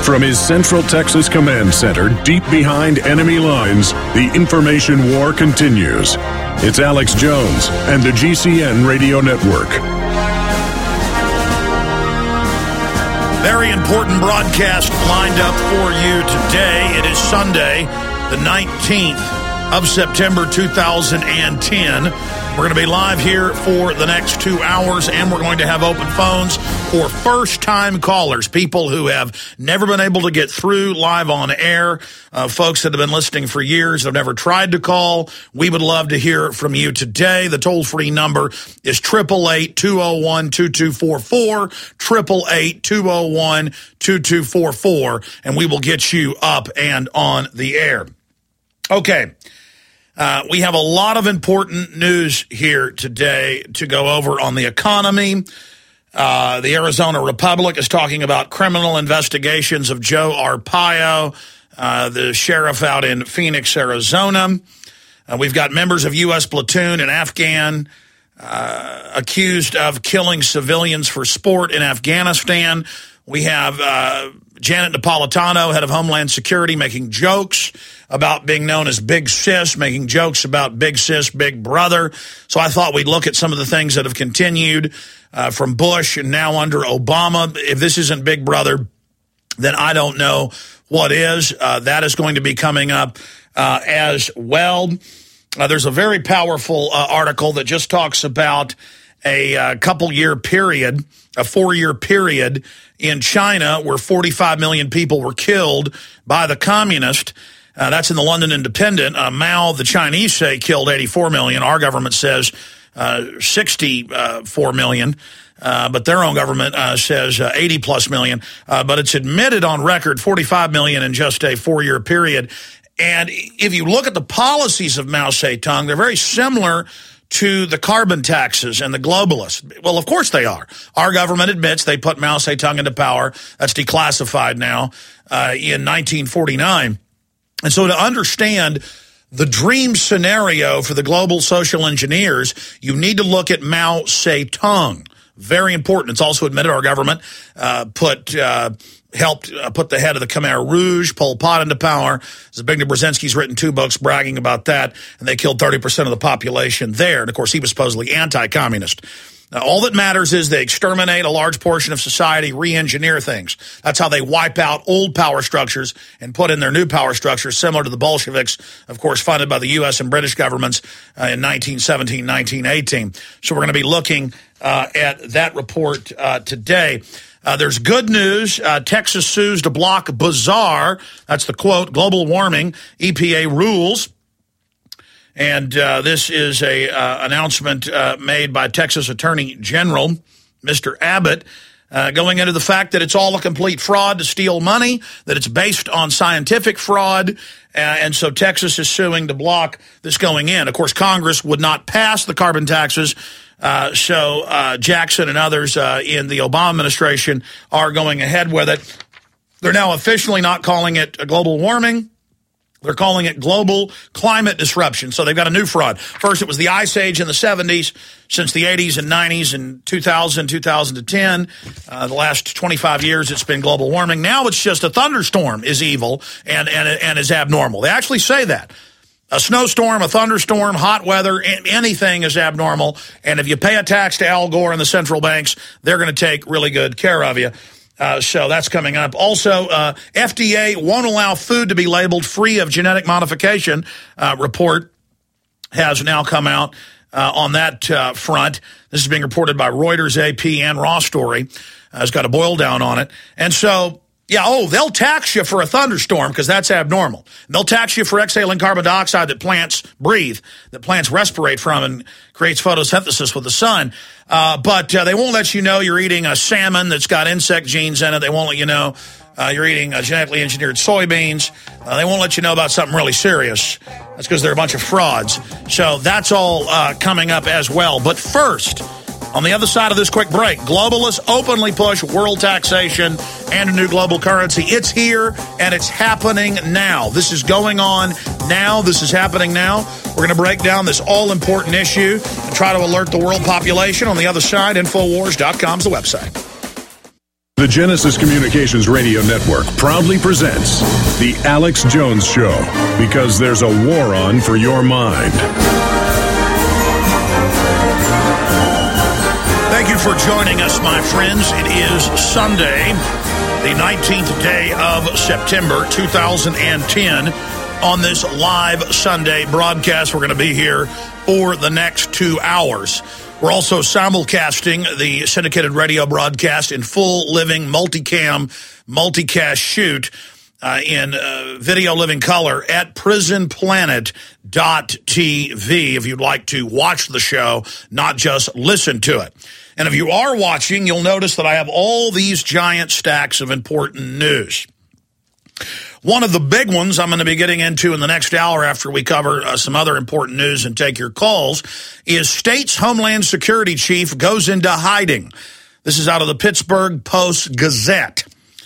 From his Central Texas Command Center, deep behind enemy lines, the information war continues. It's Alex Jones and the GCN Radio Network. Very important broadcast lined up for you today. It is Sunday, the 19th of September 2010. We're going to be live here for the next 2 hours, and we're going to have open phones for first-time callers, people who have never been able to get through live on air, folks that have been listening for years, have never tried to call. We would love to hear from you today. The toll-free number is 888-201-2244, 888-201-2244, and we will get you up and on the air. Okay. We have a lot of important news here today to go over on the economy. The Arizona Republic is talking about criminal investigations of Joe Arpaio, the sheriff out in Phoenix, Arizona. We've got members of U.S. platoon and Afghan accused of killing civilians for sport in Afghanistan. We have Janet Napolitano, head of Homeland Security, making jokes about being known as Big Sis, making jokes about Big Sis, Big Brother. So I thought we'd look at some of the things that have continued from Bush and now under Obama. If this isn't Big Brother, then I don't know what is. That is going to be coming up as well. There's a very powerful article that just talks about a couple-year period, a 4-year period in China where 45 million people were killed by the communists. That's in the London Independent. Mao, the Chinese say, killed 84 million. Our government says 64 million. But their own government says 80-plus million. But it's admitted on record 45 million in just a 4-year period. And if you look at the policies of Mao Zedong, they're very similar to the carbon taxes and the globalists. Well, of course they are. Our government admits they put Mao Zedong into power. That's declassified now in 1949. And so to understand the dream scenario for the global social engineers, you need to look at Mao Zedong. Very important. It's also admitted our government helped put the head of the Khmer Rouge, Pol Pot, into power. Zbigniew Brzezinski's written 2 books bragging about that, and they killed 30% of the population there. And, of course, he was supposedly anti-communist. Now, all that matters is they exterminate a large portion of society, re-engineer things. That's how they wipe out old power structures and put in their new power structures, similar to the Bolsheviks, of course, funded by the U.S. and British governments in 1917, 1918. So we're going to be looking at that report today. There's good news. Texas sues to block bizarre, that's the quote, global warming, EPA rules. And this is a announcement made by Texas Attorney General, Mr. Abbott, going into the fact that it's all a complete fraud to steal money, that it's based on scientific fraud, and so Texas is suing to block this going in. Of course, Congress would not pass the carbon taxes, so Jackson and others in the Obama administration are going ahead with it. They're now officially not calling it global warming. They're calling it global climate disruption. So they've got a new fraud. First, it was the Ice Age in the 70s. Since the 80s and 90s and 2000, 2010, the last 25 years, it's been global warming. Now it's just a thunderstorm is evil and is abnormal. They actually say that. A snowstorm, a thunderstorm, hot weather, anything is abnormal. And if you pay a tax to Al Gore and the central banks, they're going to take really good care of you. So that's coming up. Also, FDA won't allow food to be labeled free of genetic modification. Report has now come out on that front. This is being reported by Reuters, AP, and Raw Story. It's got a boil down on it. And so, yeah, they'll tax you for a thunderstorm because that's abnormal. They'll tax you for exhaling carbon dioxide that plants breathe, that plants respirate from and creates photosynthesis with the sun. But they won't let you know you're eating a salmon that's got insect genes in it. They won't let you know you're eating genetically engineered soybeans. They won't let you know about something really serious. That's because they're a bunch of frauds. So that's all coming up as well. But first, on the other side of this quick break, globalists openly push world taxation and a new global currency. It's here, and it's happening now. This is going on now. This is happening now. We're going to break down this all-important issue and try to alert the world population. On the other side, Infowars.com is the website. The Genesis Communications Radio Network proudly presents The Alex Jones Show, because there's a war on for your mind. Thank you for joining us, my friends. It is Sunday, the 19th day of September 2010. On this live Sunday broadcast, we're going to be here for the next 2 hours. We're also simulcasting the syndicated radio broadcast in full living multicam, multicast shoot in video living color at prisonplanet.tv if you'd like to watch the show, not just listen to it. And if you are watching, you'll notice that I have all these giant stacks of important news. One of the big ones I'm going to be getting into in the next hour after we cover some other important news and take your calls is state's Homeland Security chief goes into hiding. This is out of the Pittsburgh Post-Gazette.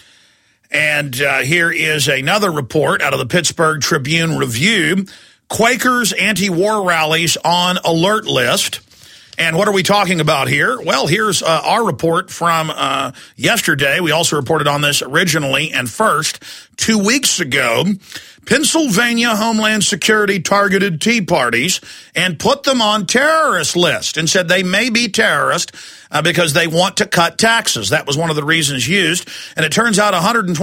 And here is another report out of the Pittsburgh Tribune-Review. Quakers anti-war rallies on alert list. And what are we talking about here? Well, here's our report from yesterday. We also reported on this originally and first 2 weeks ago. Pennsylvania Homeland Security targeted Tea Parties and put them on terrorist list and said they may be terrorist because they want to cut taxes. That was one of the reasons used. And it turns out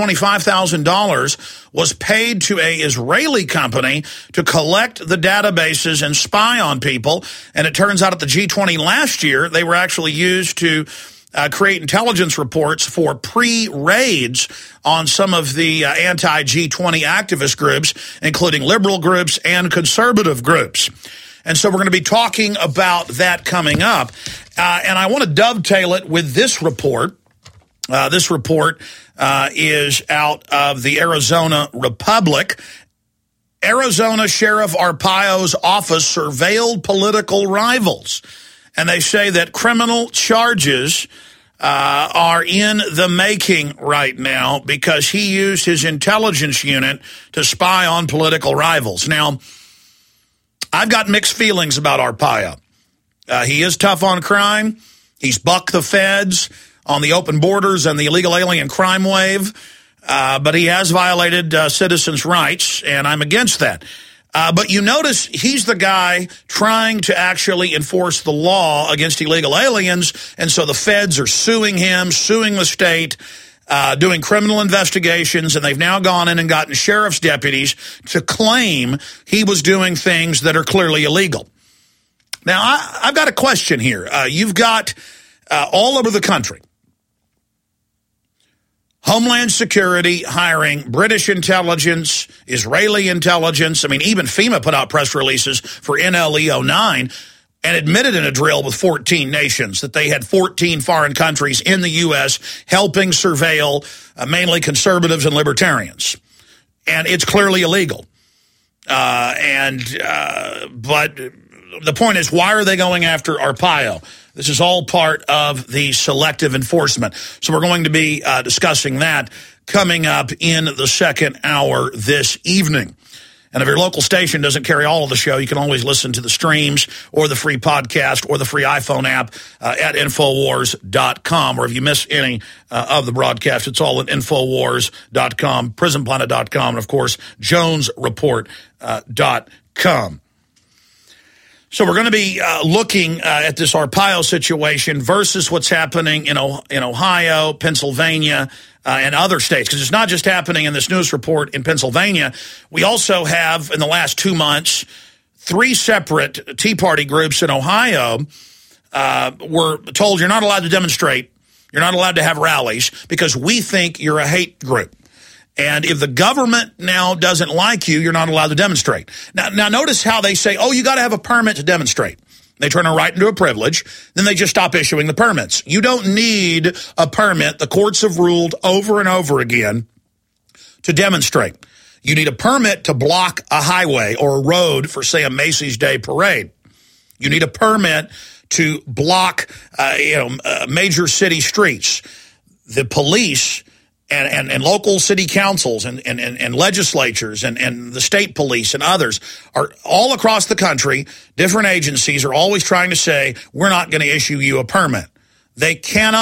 $125,000 was paid to a Israeli company to collect the databases and spy on people. And it turns out at the G20 last year, they were actually used to create intelligence reports for pre-raids on some of the anti-G20 activist groups, including liberal groups and conservative groups. And so we're going to be talking about that coming up. And I want to dovetail it with this report. This report is out of the Arizona Republic. Arizona Sheriff Arpaio's office surveilled political rivals. And they say that criminal charges are in the making right now because he used his intelligence unit to spy on political rivals. Now, I've got mixed feelings about Arpaio. He is tough on crime. He's bucked the feds on the open borders and the illegal alien crime wave. But he has violated citizens' rights, and I'm against that. But you notice he's the guy trying to actually enforce the law against illegal aliens, and so the feds are suing him, suing the state, doing criminal investigations, and they've now gone in and gotten sheriff's deputies to claim he was doing things that are clearly illegal. Now, I've got a question here. You've got all over the country Homeland Security hiring British intelligence, Israeli intelligence. I mean, even FEMA put out press releases for NLE 09 and admitted in a drill with 14 nations that they had 14 foreign countries in the U.S. helping surveil mainly conservatives and libertarians. And it's clearly illegal. But the point is, why are they going after Arpaio? This is all part of the selective enforcement. So we're going to be discussing that coming up in the second hour this evening. And if your local station doesn't carry all of the show, you can always listen to the streams or the free podcast or the free iPhone app at Infowars.com. Or if you miss any of the broadcast, it's all at Infowars.com, PrisonPlanet.com, and, of course, JonesReport.com. So we're going to be looking at this Arpaio situation versus what's happening in Ohio, Pennsylvania, and other states. Because it's not just happening in this news report in Pennsylvania. We also have, in the last 2 months, 3 separate Tea Party groups in Ohio were told you're not allowed to demonstrate, you're not allowed to have rallies, because we think you're a hate group. And if the government now doesn't like you, you're not allowed to demonstrate. Now notice how they say, oh, you got to have a permit to demonstrate. They turn it right into a privilege. Then they just stop issuing the permits. You don't need a permit. The courts have ruled over and over again to demonstrate. You need a permit to block a highway or a road for, say, a Macy's Day Parade. You need a permit to block, major city streets. The police and local city councils and legislatures and the state police and others are all across the country. Different agencies are always trying to say, we're not going to issue you a permit. They cannot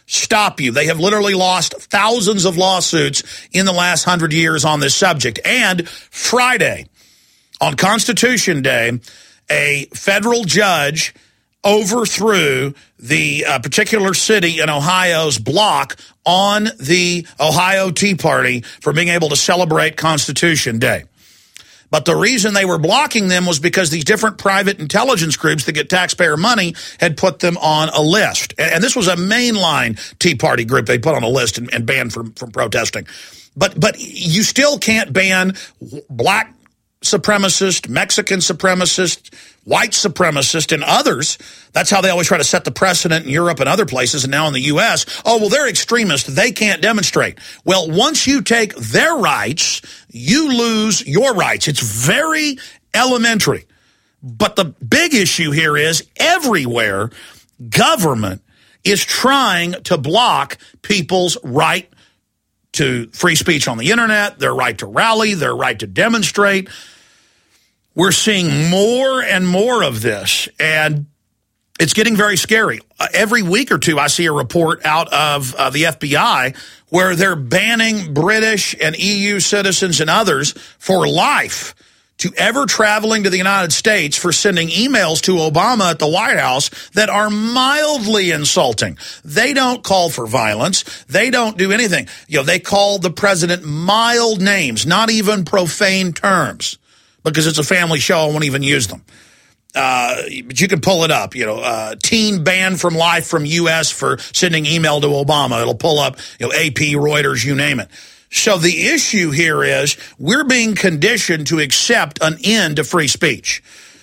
stop you. They have literally lost thousands of lawsuits in the last 100 years on this subject. And Friday, on Constitution Day, a federal judge overthrew the particular city in Ohio's block on the Ohio Tea Party for being able to celebrate Constitution Day. But the reason they were blocking them was because these different private intelligence groups that get taxpayer money had put them on a list. And this was a mainline Tea Party group they put on a list and banned from protesting. But you still can't ban black supremacist, Mexican supremacist, white supremacist, and others. That's how they always try to set the precedent in Europe and other places, and now in the U.S. Oh, well, they're extremists. They can't demonstrate. Well, once you take their rights, you lose your rights. It's very elementary. But the big issue here is everywhere, government is trying to block people's right to free speech on the internet, their right to rally, their right to demonstrate. We're seeing more and more of this, and it's getting very scary. Every week or two, I see a report out of the FBI where they're banning British and EU citizens and others for life to ever traveling to the United States for sending emails to Obama at the White House that are mildly insulting. They don't call for violence. They don't do anything. You know, they call the president mild names, not even profane terms, because it's a family show. I won't even use them. But you can pull it up, teen banned from life from U.S. for sending email to Obama. It'll pull up, AP, Reuters, you name it. So the issue here is we're being conditioned to accept an end to free speech.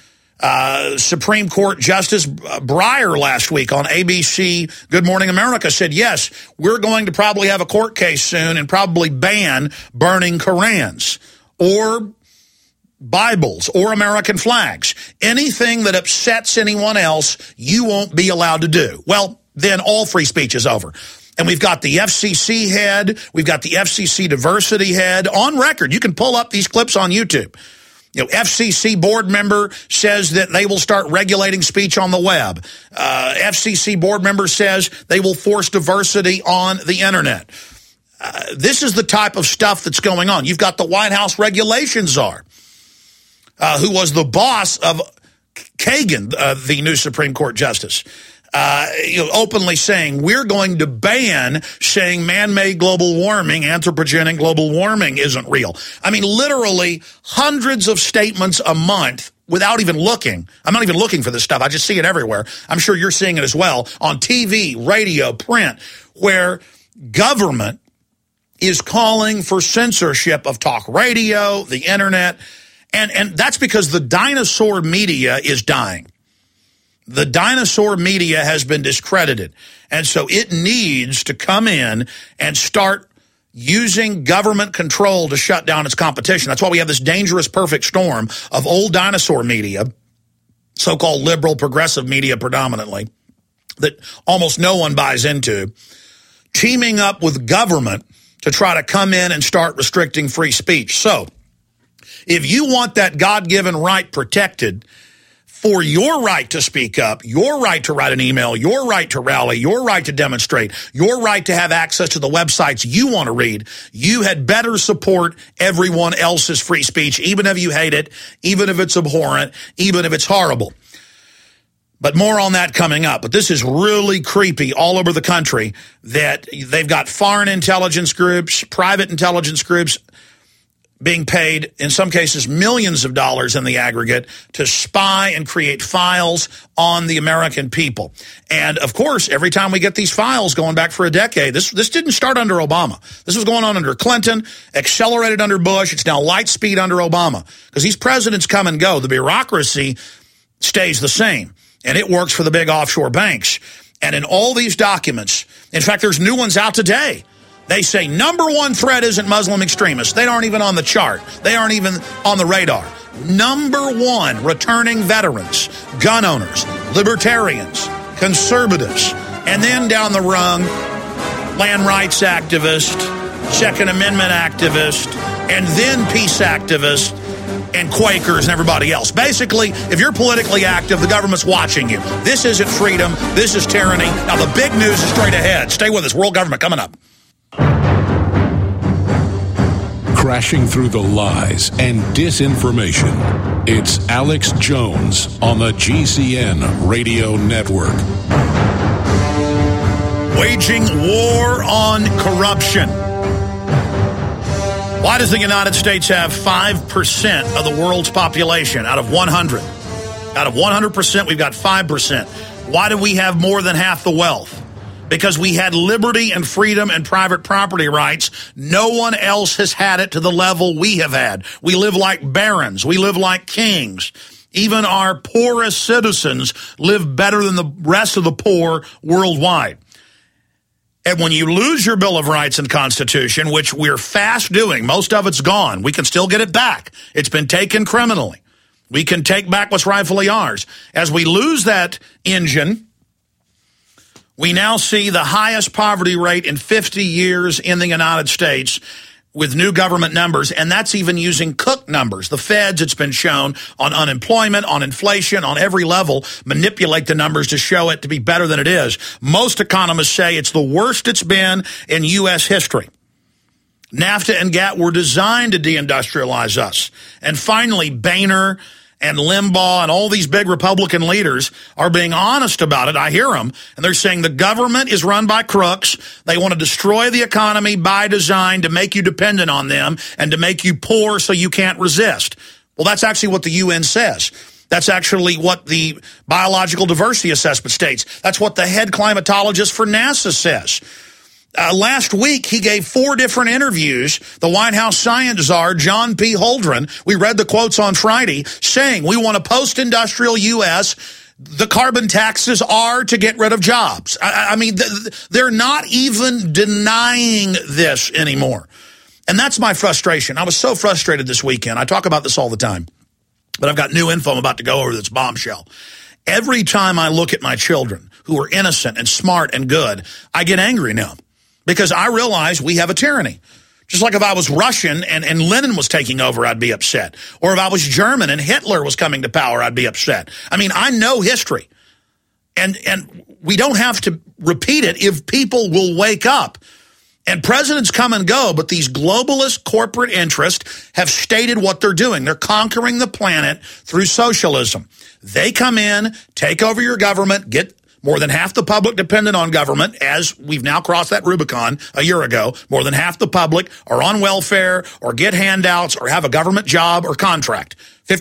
Supreme Court Justice Breyer last week on ABC Good Morning America said, yes, we're going to probably have a court case soon and probably ban burning Korans or Bibles or American flags. Anything that upsets anyone else, you won't be allowed to do. Well, then all free speech is over. And we've got the FCC head, we've got the FCC diversity head on record. You can pull up these clips on YouTube. FCC board member says that they will start regulating speech on the web. FCC board member says they will force diversity on the internet. This is the type of stuff that's going on. You've got the White House regulation czar, who was the boss of Kagan, the new Supreme Court justice. Openly saying we're going to ban saying man-made global warming, anthropogenic global warming isn't real. I mean, literally hundreds of statements a month without even looking. I'm not even looking for this stuff. I just see it everywhere. I'm sure you're seeing it as well on TV, radio, print, where government is calling for censorship of talk radio, the internet, and that's because the dinosaur media is dying. The dinosaur media has been discredited, and so it needs to come in and start using government control to shut down its competition. That's why we have this dangerous perfect storm of old dinosaur media, so-called liberal progressive media predominantly, that almost no one buys into, teaming up with government to try to come in and start restricting free speech. So if you want that God-given right protected, for your right to speak up, your right to write an email, your right to rally, your right to demonstrate, your right to have access to the websites you want to read, you had better support everyone else's free speech, even if you hate it, even if it's abhorrent, even if it's horrible. But more on that coming up. But this is really creepy all over the country that they've got foreign intelligence groups, private intelligence groups, being paid, in some cases, millions of dollars in the aggregate to spy and create files on the American people. And, of course, every time we get these files going back for a decade, this didn't start under Obama. This was going on under Clinton, accelerated under Bush. It's now light speed under Obama. Because these presidents come and go. The bureaucracy stays the same. And it works for the big offshore banks. And in all these documents, in fact, there's new ones out today. They say number one threat isn't Muslim extremists. They aren't even on the chart. They aren't even on the radar. Number one, returning veterans, gun owners, libertarians, conservatives, and then down the rung, land rights activist, Second Amendment activist, and then peace activist, and Quakers and everybody else. Basically, if you're politically active, the government's watching you. This isn't freedom. This is tyranny. Now, the big news is straight ahead. Stay with us. World Government coming up. Crashing through the lies and disinformation. It's Alex Jones on the GCN Radio Network. Waging war on corruption. Why does the United States have 5% of the world's population out of 100? Out of 100%, we've got 5%. Why do we have more than half the wealth? Because we had liberty and freedom and private property rights. No one else has had it to the level we have had. We live like barons. We live like kings. Even our poorest citizens live better than the rest of the poor worldwide. And when you lose your Bill of Rights and Constitution, which we're fast doing, most of it's gone. We can still get it back. It's been taken criminally. We can take back what's rightfully ours. As we lose that engine, we now see the highest poverty rate in 50 years in the United States with new government numbers, and that's even using Cook numbers. The feds, it's been shown, on unemployment, on inflation, on every level, manipulate the numbers to show it to be better than it is. Most economists say it's the worst it's been in U.S. history. NAFTA and GATT were designed to deindustrialize us. And finally, Boehner and Limbaugh and all these big Republican leaders are being honest about it. I hear them. And they're saying the government is run by crooks. They want to destroy the economy by design to make you dependent on them and to make you poor so you can't resist. Well, that's actually what the UN says. That's actually what the Biological Diversity Assessment states. That's what the head climatologist for NASA says. Last week, he gave 4 different interviews. The White House science czar, John P. Holdren, we read the quotes on Friday, saying we want a post-industrial U.S. The carbon taxes are to get rid of jobs. I mean, they're not even denying this anymore. And that's my frustration. I was so frustrated this weekend. I talk about this all the time. But I've got new info I'm about to go over this bombshell. Every time I look at my children who are innocent and smart and good, I get angry now. Because I realize we have a tyranny. Just like if I was Russian and Lenin was taking over, I'd be upset. Or if I was German and Hitler was coming to power, I'd be upset. I mean, I know history. And we don't have to repeat it if people will wake up. And presidents come and go, but these globalist corporate interests have stated what they're doing. They're conquering the planet through socialism. They come in, take over your government, get more than half the public dependent on government, as we've now crossed that Rubicon a year ago. More than half the public are on welfare or get handouts or have a government job or contract.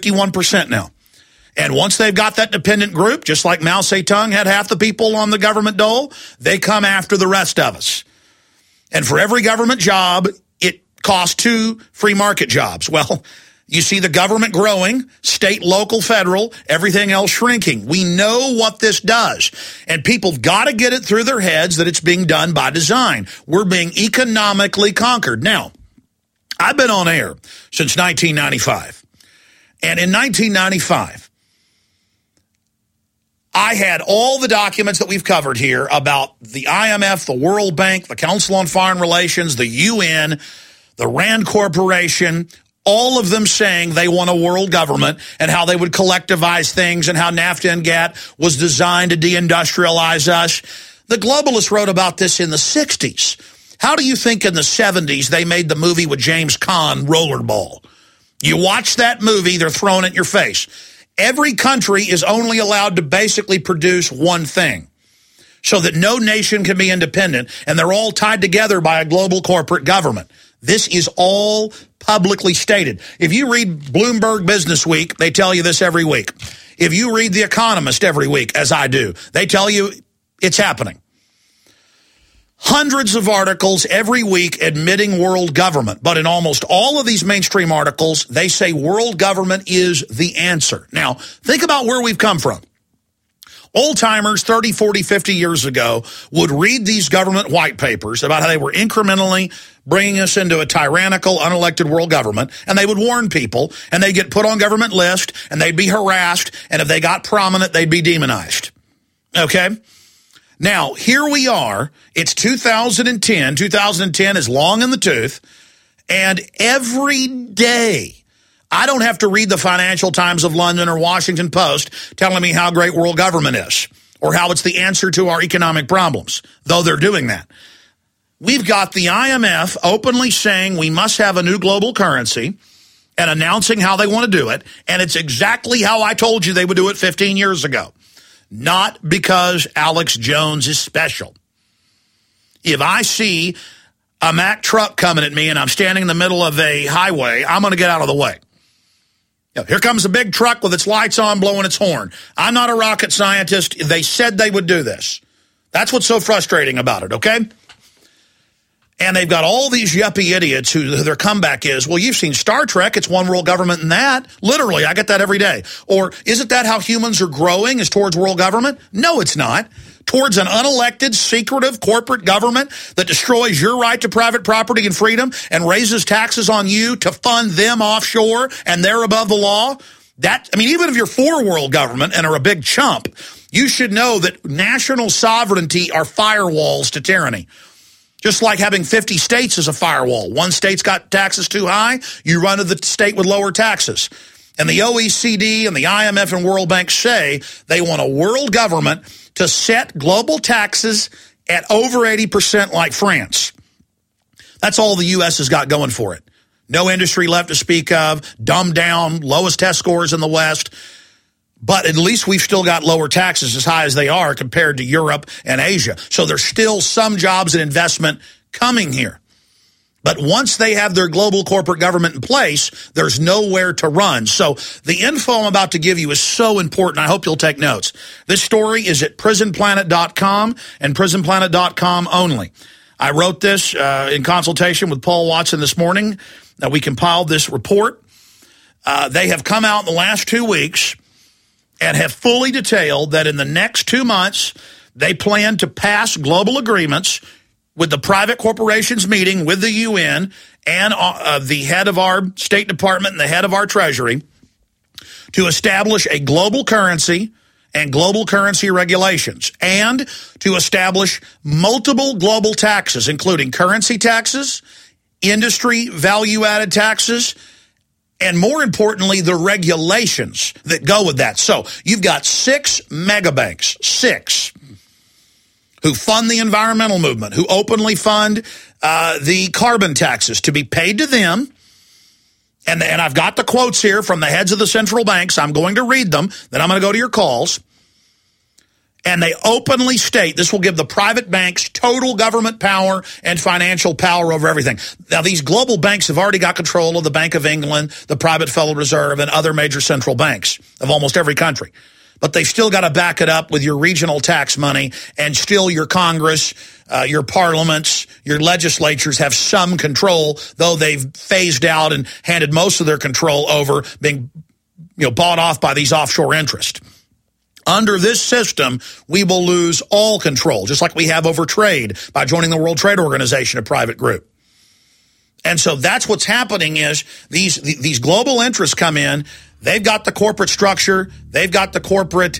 51% now. And once they've got that dependent group, just like Mao Zedong had half the people on the government dole, they come after the rest of us. And for every government job, it costs 2 free market jobs. Well, you see the government growing, state, local, federal, everything else shrinking. We know what this does. And people've got to get it through their heads that it's being done by design. We're being economically conquered. Now, I've been on air since 1995. And in 1995, I had all the documents that we've covered here about the IMF, the World Bank, the Council on Foreign Relations, the UN, the Rand Corporation, all of them saying they want a world government and how they would collectivize things and how NAFTA and GATT was designed to deindustrialize us. The globalists wrote about this in the 60s. How do you think in the 70s they made the movie with James Caan, Rollerball? You watch that movie, they're throwing it in your face. Every country is only allowed to basically produce one thing so that no nation can be independent, and they're all tied together by a global corporate government. This is all publicly stated. If you read Bloomberg Business Week, they tell you this every week. If you read The Economist every week, as I do, they tell you it's happening. Hundreds of articles every week admitting world government. But in almost all of these mainstream articles, they say world government is the answer. Now, think about where we've come from. Old-timers 30, 40, 50 years ago would read these government white papers about how they were incrementally bringing us into a tyrannical, unelected world government, and they would warn people, and they'd get put on government list, and they'd be harassed, and if they got prominent, they'd be demonized. Okay? Now, here we are. It's 2010. 2010 is long in the tooth, and every day I don't have to read the Financial Times of London or Washington Post telling me how great world government is or how it's the answer to our economic problems, though they're doing that. We've got the IMF openly saying we must have a new global currency and announcing how they want to do it, and it's exactly how I told you they would do it 15 years ago. Not because Alex Jones is special. If I see a Mack truck coming at me and I'm standing in the middle of a highway, I'm going to get out of the way. Here comes a big truck with its lights on, blowing its horn. I'm not a rocket scientist. They said they would do this. That's what's so frustrating about it, okay? And they've got all these yuppie idiots who their comeback is, well, you've seen Star Trek. It's one world government in that. Literally, I get that every day. Or isn't that how humans are growing, is towards world government? No, it's not. Towards an unelected, secretive corporate government that destroys your right to private property and freedom and raises taxes on you to fund them offshore and they're above the law. Even if you're for world government and are a big chump, you should know that national sovereignty are firewalls to tyranny. Just like having 50 states is a firewall. One state's got taxes too high, you run to the state with lower taxes. And the OECD and the IMF and World Bank say they want a world government to set global taxes at over 80% like France. That's all the U.S. has got going for it. No industry left to speak of, dumbed down, lowest test scores in the West. But at least we've still got lower taxes as high as they are compared to Europe and Asia. So there's still some jobs and investment coming here. But once they have their global corporate government in place, there's nowhere to run. So the info I'm about to give you is so important. I hope you'll take notes. This story is at prisonplanet.com and prisonplanet.com only. I wrote this in consultation with Paul Watson this morning. We compiled this report. They have come out in the last 2 weeks and have fully detailed that in the next 2 months, they plan to pass global agreements with the private corporations meeting with the UN and the head of our State Department and the head of our Treasury to establish a global currency and global currency regulations and to establish multiple global taxes, including currency taxes, industry value-added taxes, and more importantly, the regulations that go with that. So you've got 6 megabanks, 6, who fund the environmental movement, who openly fund the carbon taxes to be paid to them. And I've got the quotes here from the heads of the central banks. I'm going to read them. Then I'm going to go to your calls. And they openly state this will give the private banks total government power and financial power over everything. Now, these global banks have already got control of the Bank of England, the private Federal Reserve, and other major central banks of almost every country. But they've still got to back it up with your regional tax money, and still your Congress, your parliaments, your legislatures have some control, though they've phased out and handed most of their control over, being bought off by these offshore interests. Under this system, we will lose all control, just like we have over trade by joining the World Trade Organization, a private group. And so that's what's happening is these global interests come in. They've got the corporate structure. They've got the corporate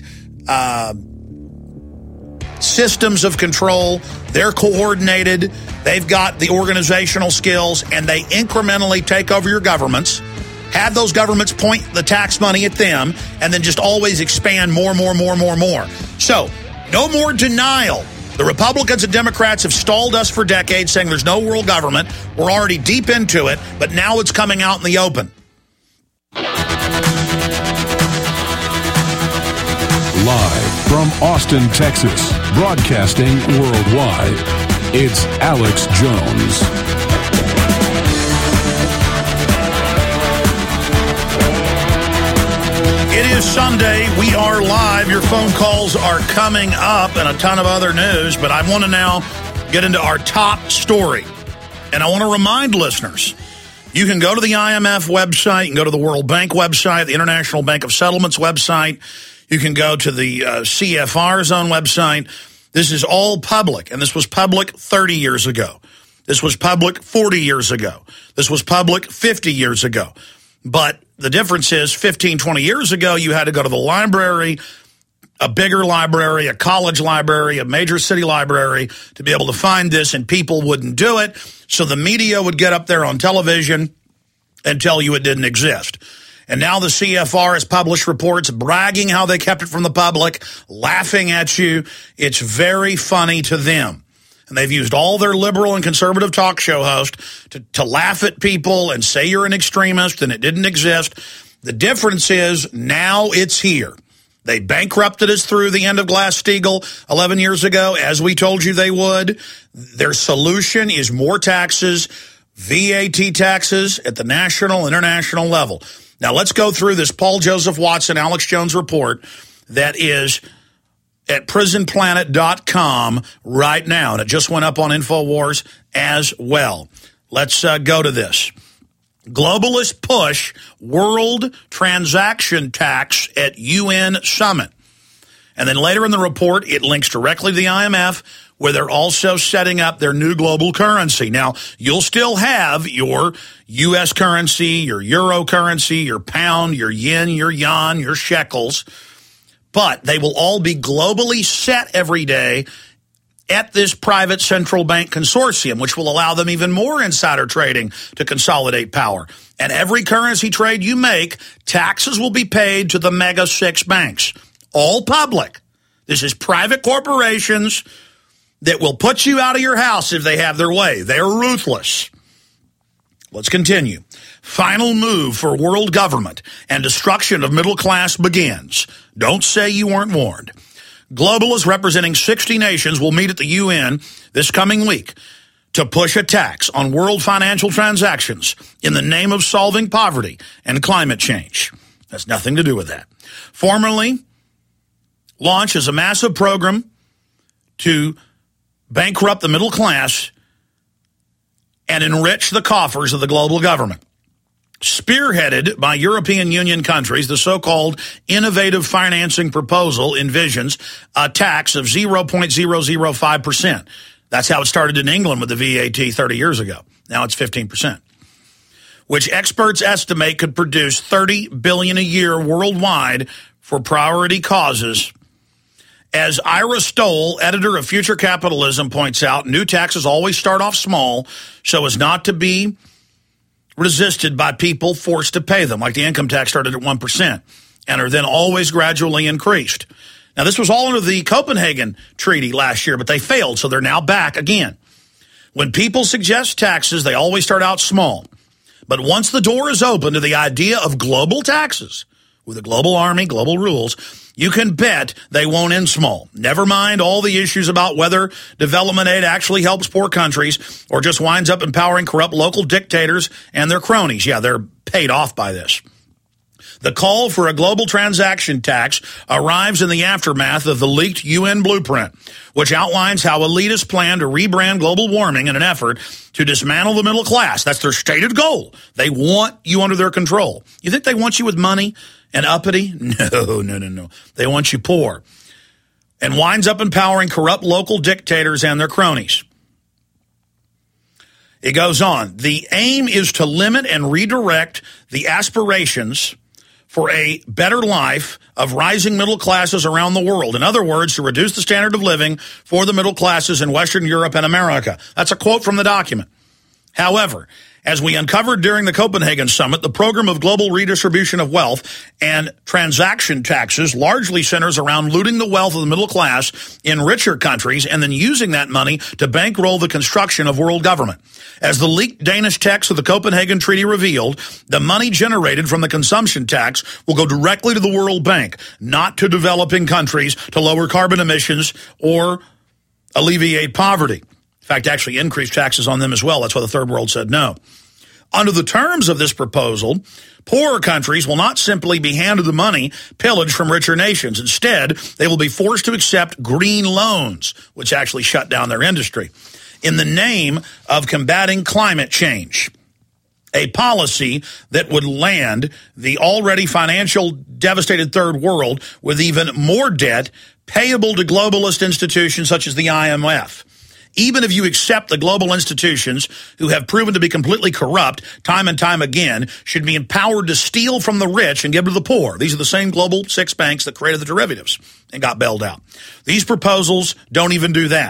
systems of control. They're coordinated. They've got the organizational skills, and they incrementally take over your governments, have those governments point the tax money at them, and then just always expand more. So no more denial. The Republicans and Democrats have stalled us for decades, saying there's no world government. We're already deep into it, but now it's coming out in the open. Live from Austin, Texas, broadcasting worldwide, it's Alex Jones. It is Sunday. We are live. Your phone calls are coming up and a ton of other news, but I want to now get into our top story. And I want to remind listeners, you can go to the IMF website, you can go to the World Bank website, the International Bank of Settlements website, you can go to the CFR Zone website. This is all public, and this was public 30 years ago. This was public 40 years ago. This was public 50 years ago. But the difference is 15, 20 years ago, you had to go to the library, a bigger library, a college library, a major city library to be able to find this, and people wouldn't do it. So the media would get up there on television and tell you it didn't exist. And now the CFR has published reports bragging how they kept it from the public, laughing at you. It's very funny to them. And they've used all their liberal and conservative talk show hosts to laugh at people and say you're an extremist and it didn't exist. The difference is now it's here. They bankrupted us through the end of Glass-Steagall 11 years ago, as we told you they would. Their solution is more taxes, VAT taxes at the national, international level. Now, let's go through this Paul Joseph Watson, Alex Jones report that is at prisonplanet.com right now, and it just went up on InfoWars as well. Let's go to this. Globalists push world transaction tax at UN summit. And then later in the report, it links directly to the IMF, where they're also setting up their new global currency. Now, you'll still have your U.S. currency, your euro currency, your pound, your yen, your yuan, your shekels, but they will all be globally set every day at this private central bank consortium, which will allow them even more insider trading to consolidate power. And every currency trade you make, taxes will be paid to the mega six banks, all public. This is private corporations that will put you out of your house if they have their way. They're ruthless. Let's continue. Final move for world government and destruction of middle class begins. Don't say you weren't warned. Globalists representing 60 nations will meet at the UN this coming week to push a tax on world financial transactions in the name of solving poverty and climate change. Has nothing to do with that. Formerly launched as a massive program to bankrupt the middle class and enrich the coffers of the global government. Spearheaded by European Union countries, the so-called innovative financing proposal envisions a tax of 0.005%. That's how it started in England with the VAT 30 years ago. Now it's 15%, which experts estimate could produce $30 billion a year worldwide for priority causes. As Ira Stoll, editor of Future Capitalism, points out, new taxes always start off small so as not to be resisted by people forced to pay them, like the income tax started at 1% and are then always gradually increased. Now, this was all under the Copenhagen Treaty last year, but they failed, so they're now back again. When people suggest taxes, they always start out small. But once the door is open to the idea of global taxes, with a global army, global rules, you can bet they won't end small. Never mind all the issues about whether development aid actually helps poor countries or just winds up empowering corrupt local dictators and their cronies. Yeah, they're paid off by this. The call for a global transaction tax arrives in the aftermath of the leaked UN blueprint, which outlines how elitists plan to rebrand global warming in an effort to dismantle the middle class. That's their stated goal. They want you under their control. You think they want you with money and uppity? No. They want you poor. And winds up empowering corrupt local dictators and their cronies. It goes on. The aim is to limit and redirect the aspirations for a better life of rising middle classes around the world. In other words, to reduce the standard of living for the middle classes in Western Europe and America. That's a quote from the document. However, as we uncovered during the Copenhagen Summit, the program of global redistribution of wealth and transaction taxes largely centers around looting the wealth of the middle class in richer countries and then using that money to bankroll the construction of world government. As the leaked Danish text of the Copenhagen Treaty revealed, the money generated from the consumption tax will go directly to the World Bank, not to developing countries to lower carbon emissions or alleviate poverty. In fact, actually increase taxes on them as well. That's why the third world said no. Under the terms of this proposal, poorer countries will not simply be handed the money pillaged from richer nations. Instead, they will be forced to accept green loans, which actually shut down their industry, in the name of combating climate change. A policy that would land the already financial devastated third world with even more debt payable to globalist institutions such as the IMF. Even if you accept the global institutions who have proven to be completely corrupt time and time again should be empowered to steal from the rich and give to the poor. These are the same global six banks that created the derivatives and got bailed out. These proposals don't even do that.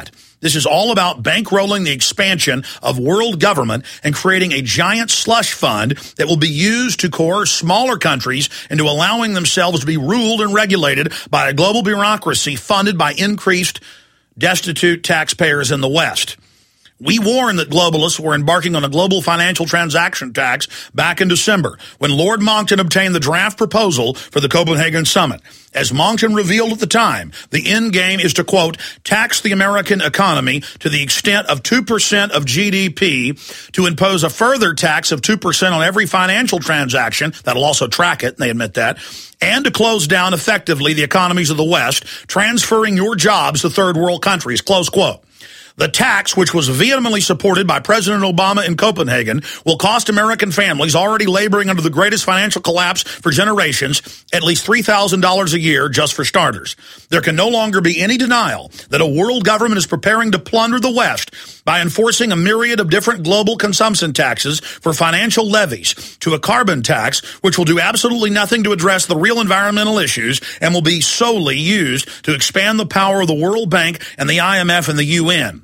This is all about bankrolling the expansion of world government and creating a giant slush fund that will be used to coerce smaller countries into allowing themselves to be ruled and regulated by a global bureaucracy funded by increased destitute taxpayers in the West. We warned that globalists were embarking on a global financial transaction tax back in December when Lord Monckton obtained the draft proposal for the Copenhagen summit. As Monckton revealed at the time, the end game is to, quote, tax the American economy to the extent of 2% of GDP, to impose a further tax of 2% on every financial transaction, that'll also track it, and they admit that, and to close down effectively the economies of the West, transferring your jobs to third world countries, close quote. The tax, which was vehemently supported by President Obama in Copenhagen, will cost American families already laboring under the greatest financial collapse for generations at least $3,000 a year just for starters. There can no longer be any denial that a world government is preparing to plunder the West by enforcing a myriad of different global consumption taxes for financial levies to a carbon tax, which will do absolutely nothing to address the real environmental issues and will be solely used to expand the power of the World Bank and the IMF and the UN.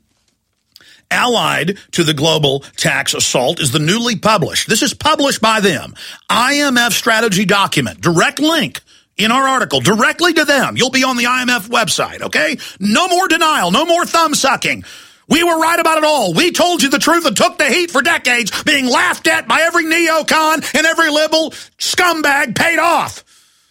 Allied to the global tax assault is the newly published, this is published by them, IMF strategy document, direct link in our article, directly to them. You'll be on the IMF website, okay? No more denial, no more thumb sucking. We were right about it all. We told you the truth and took the heat for decades, being laughed at by every neocon and every liberal scumbag paid off.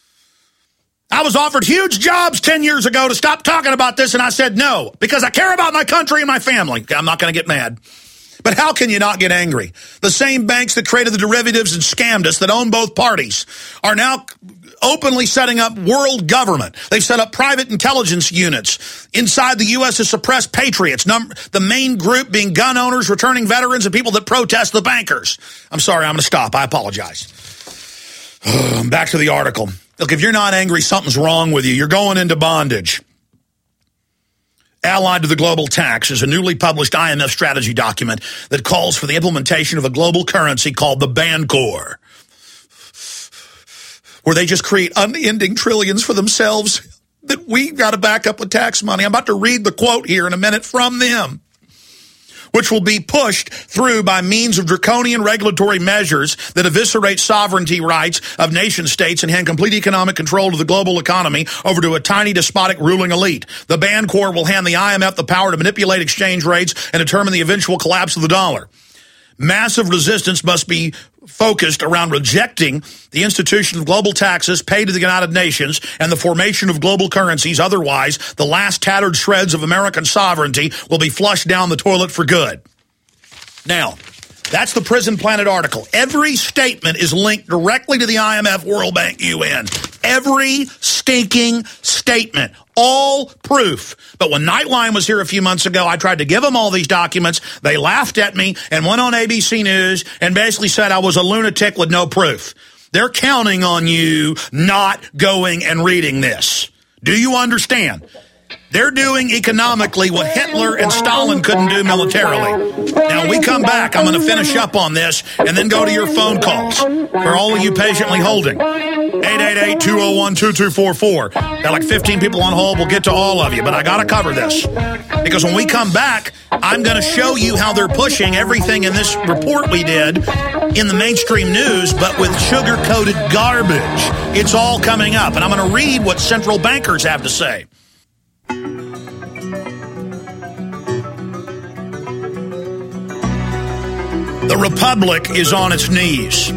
I was offered huge jobs 10 years ago to stop talking about this, and I said no, because I care about my country and my family. I'm not going to get mad. But how can you not get angry? The same banks that created the derivatives and scammed us, that own both parties, are now openly setting up world government. They've set up private intelligence units inside the U.S. to suppress patriots, the main group being gun owners, returning veterans, and people that protest the bankers. I'm sorry, I'm going to stop. I apologize. Back to the article. Look, if you're not angry, something's wrong with you. You're going into bondage. Allied to the global tax is a newly published IMF strategy document that calls for the implementation of a global currency called the Bancor, where they just create unending trillions for themselves that we've got to back up with tax money. I'm about to read the quote here in a minute from them, which will be pushed through by means of draconian regulatory measures that eviscerate sovereignty rights of nation states and hand complete economic control to the global economy over to a tiny despotic ruling elite. The Bancor will hand the IMF the power to manipulate exchange rates and determine the eventual collapse of the dollar. Massive resistance must be focused around rejecting the institution of global taxes paid to the United Nations and the formation of global currencies. Otherwise, the last tattered shreds of American sovereignty will be flushed down the toilet for good. Now, that's the Prison Planet article. Every statement is linked directly to the IMF, World Bank, UN. Every stinking statement. All proof. But when Nightline was here a few months ago, I tried to give them all these documents. They laughed at me and went on ABC News and basically said I was a lunatic with no proof. They're counting on you not going and reading this. Do you understand? They're doing economically what Hitler and Stalin couldn't do militarily. Now, when we come back, I'm going to finish up on this and then go to your phone calls for all of you patiently holding. 888-201-2244. Got like 15 people on hold. We'll get to all of you, but I got to cover this. Because when we come back, I'm going to show you how they're pushing everything in this report we did in the mainstream news, but with sugar-coated garbage. It's all coming up, and I'm going to read what central bankers have to say. The Republic is on its knees.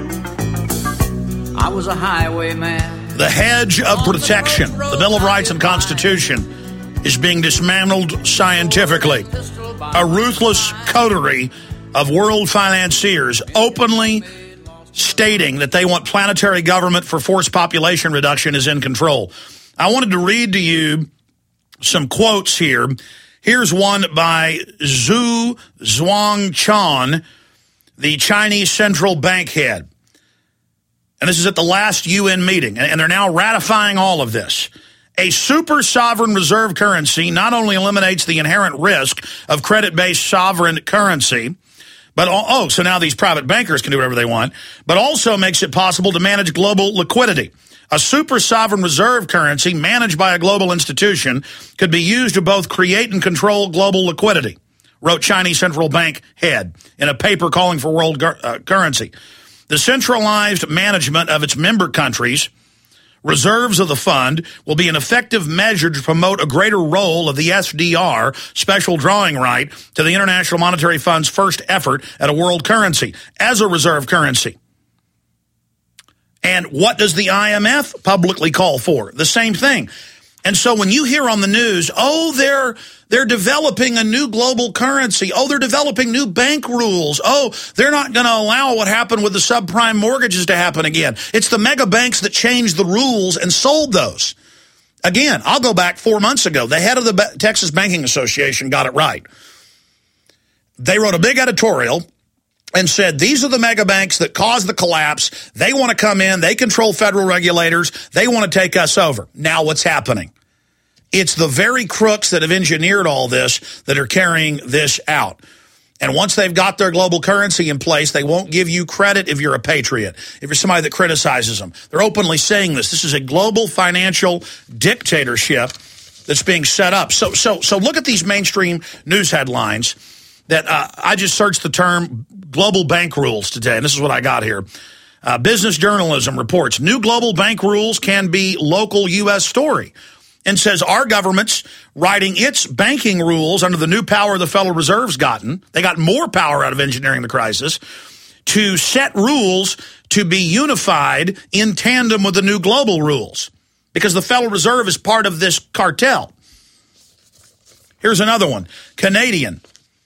I was a highwayman. The hedge of protection, the Bill of Rights and Constitution, is being dismantled scientifically. A ruthless coterie of world financiers openly stating that they want planetary government for forced population reduction is in control. I wanted to read to you some quotes here. Here's one by Zhu Zhuangchan, the Chinese central bank head. And this is at the last UN meeting, and they're now ratifying all of this. A super sovereign reserve currency not only eliminates the inherent risk of credit-based sovereign currency, but so now these private bankers can do whatever they want, but also makes it possible to manage global liquidity. A super sovereign reserve currency managed by a global institution could be used to both create and control global liquidity, wrote Chinese central bank head in a paper calling for world currency. The centralized management of its member countries' reserves of the fund will be an effective measure to promote a greater role of the SDR, special drawing right, to the International Monetary Fund's first effort at a world currency as a reserve currency. And what does the IMF publicly call for? The same thing. And so when you hear on the news, oh, they're developing a new global currency. Oh, they're developing new bank rules. Oh, they're not going to allow what happened with the subprime mortgages to happen again. It's the mega banks that changed the rules and sold those. Again, I'll go back 4 months ago. The head of the Texas Banking Association got it right. They wrote a big editorial and said, these are the mega banks that caused the collapse. They want to come in. They control federal regulators. They want to take us over. Now what's happening? It's the very crooks that have engineered all this that are carrying this out. And once they've got their global currency in place, they won't give you credit if you're a patriot, if you're somebody that criticizes them. They're openly saying this. This is a global financial dictatorship that's being set up. So look at these mainstream news headlines that I just searched the term global bank rules today, and this is what I got here. Business Journalism reports, new global bank rules can be local U.S. story, and says our government's writing its banking rules under the new power the Federal Reserve's gotten. They got more power out of engineering the crisis to set rules to be unified in tandem with the new global rules because the Federal Reserve is part of this cartel. Here's another one. Canadian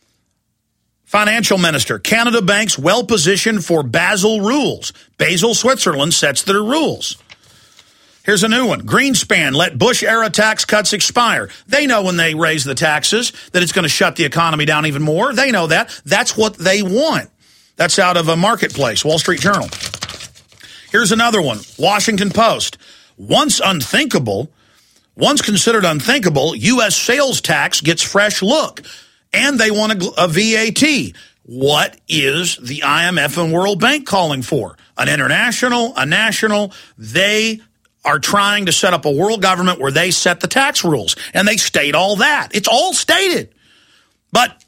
Financial Minister, Canada banks well positioned for Basel rules. Basel, Switzerland sets their rules. Here's a new one. Greenspan let Bush-era tax cuts expire. They know when they raise the taxes that it's going to shut the economy down even more. They know that. That's what they want. That's out of a Marketplace, Wall Street Journal. Here's another one. Washington Post. Once considered unthinkable, U.S. sales tax gets fresh look. And they want a VAT. What is the IMF and World Bank calling for? An international, a national. They are trying to set up a world government where they set the tax rules. And they state all that. It's all stated. But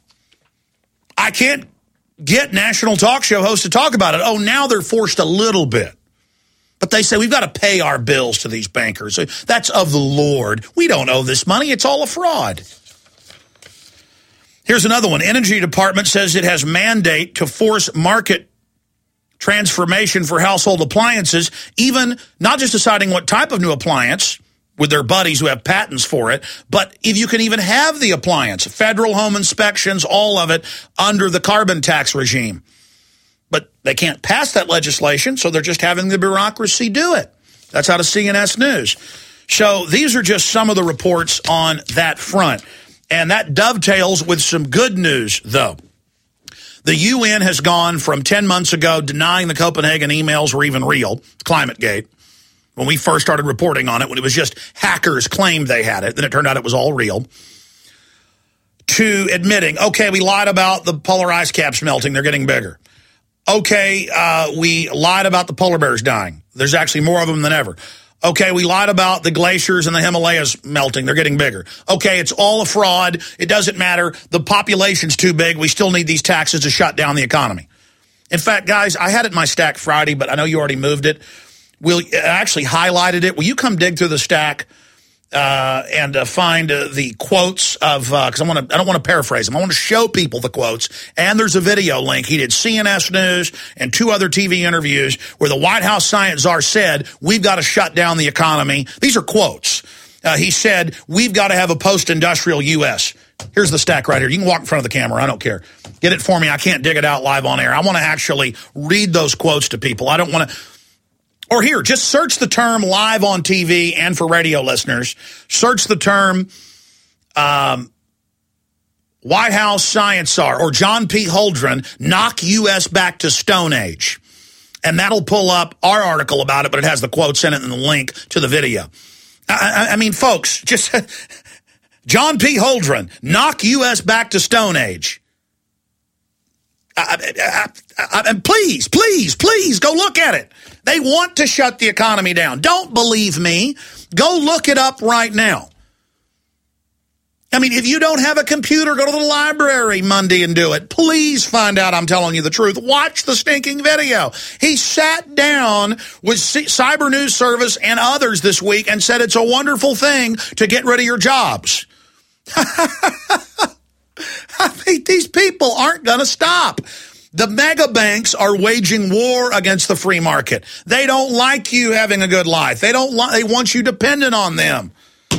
I can't get national talk show hosts to talk about it. Oh, now they're forced a little bit. But they say, we've got to pay our bills to these bankers. That's of the Lord. We don't owe this money. It's all a fraud. Here's another one. Energy Department says it has mandate to force market transformation for household appliances, even not just deciding what type of new appliance with their buddies who have patents for it, but if you can even have the appliance, federal home inspections, all of it under the carbon tax regime. But they can't pass that legislation, so they're just having the bureaucracy do it. That's out of CNS News. So these are just some of the reports on that front. And that dovetails with some good news, though. The UN has gone from 10 months ago denying the Copenhagen emails were even real, ClimateGate, when we first started reporting on it, when it was just hackers claimed they had it, then it turned out it was all real, to admitting, okay, we lied about the polar ice caps melting, they're getting bigger. Okay, we lied about the polar bears dying. There's actually more of them than ever. Okay, we lied about the glaciers and the Himalayas melting. They're getting bigger. Okay, it's all a fraud. It doesn't matter. The population's too big. We still need these taxes to shut down the economy. In fact, guys, I had it in my stack Friday, but I know you already moved it. I actually highlighted it. Will you come dig through the stack and find the quotes of, because I don't want to paraphrase them. I want to show people the quotes. And there's a video link. He did CNS News and 2 other TV interviews where the White House science czar said, we've got to shut down the economy. These are quotes. He said, we've got to have a post-industrial U.S. Here's the stack right here. You can walk in front of the camera. I don't care. Get it for me. I can't dig it out live on air. I want to actually read those quotes to people. I don't want to. Or here, just search the term live on TV, and for radio listeners, search the term White House science czar or John P. Holdren, knock U.S. back to Stone Age. And that'll pull up our article about it, but it has the quotes in it and the link to the video. I mean, folks, just John P. Holdren, knock U.S. back to Stone Age. And please go look at it. They want to shut the economy down. Don't believe me. Go look it up right now. I mean, if you don't have a computer, go to the library Monday and do it. Please find out I'm telling you the truth. Watch the stinking video. He sat down with Cyber News Service and others this week and said it's a wonderful thing to get rid of your jobs. I mean, these people aren't going to stop. The mega banks are waging war against the free market. They don't like you having a good life. They want you dependent on them.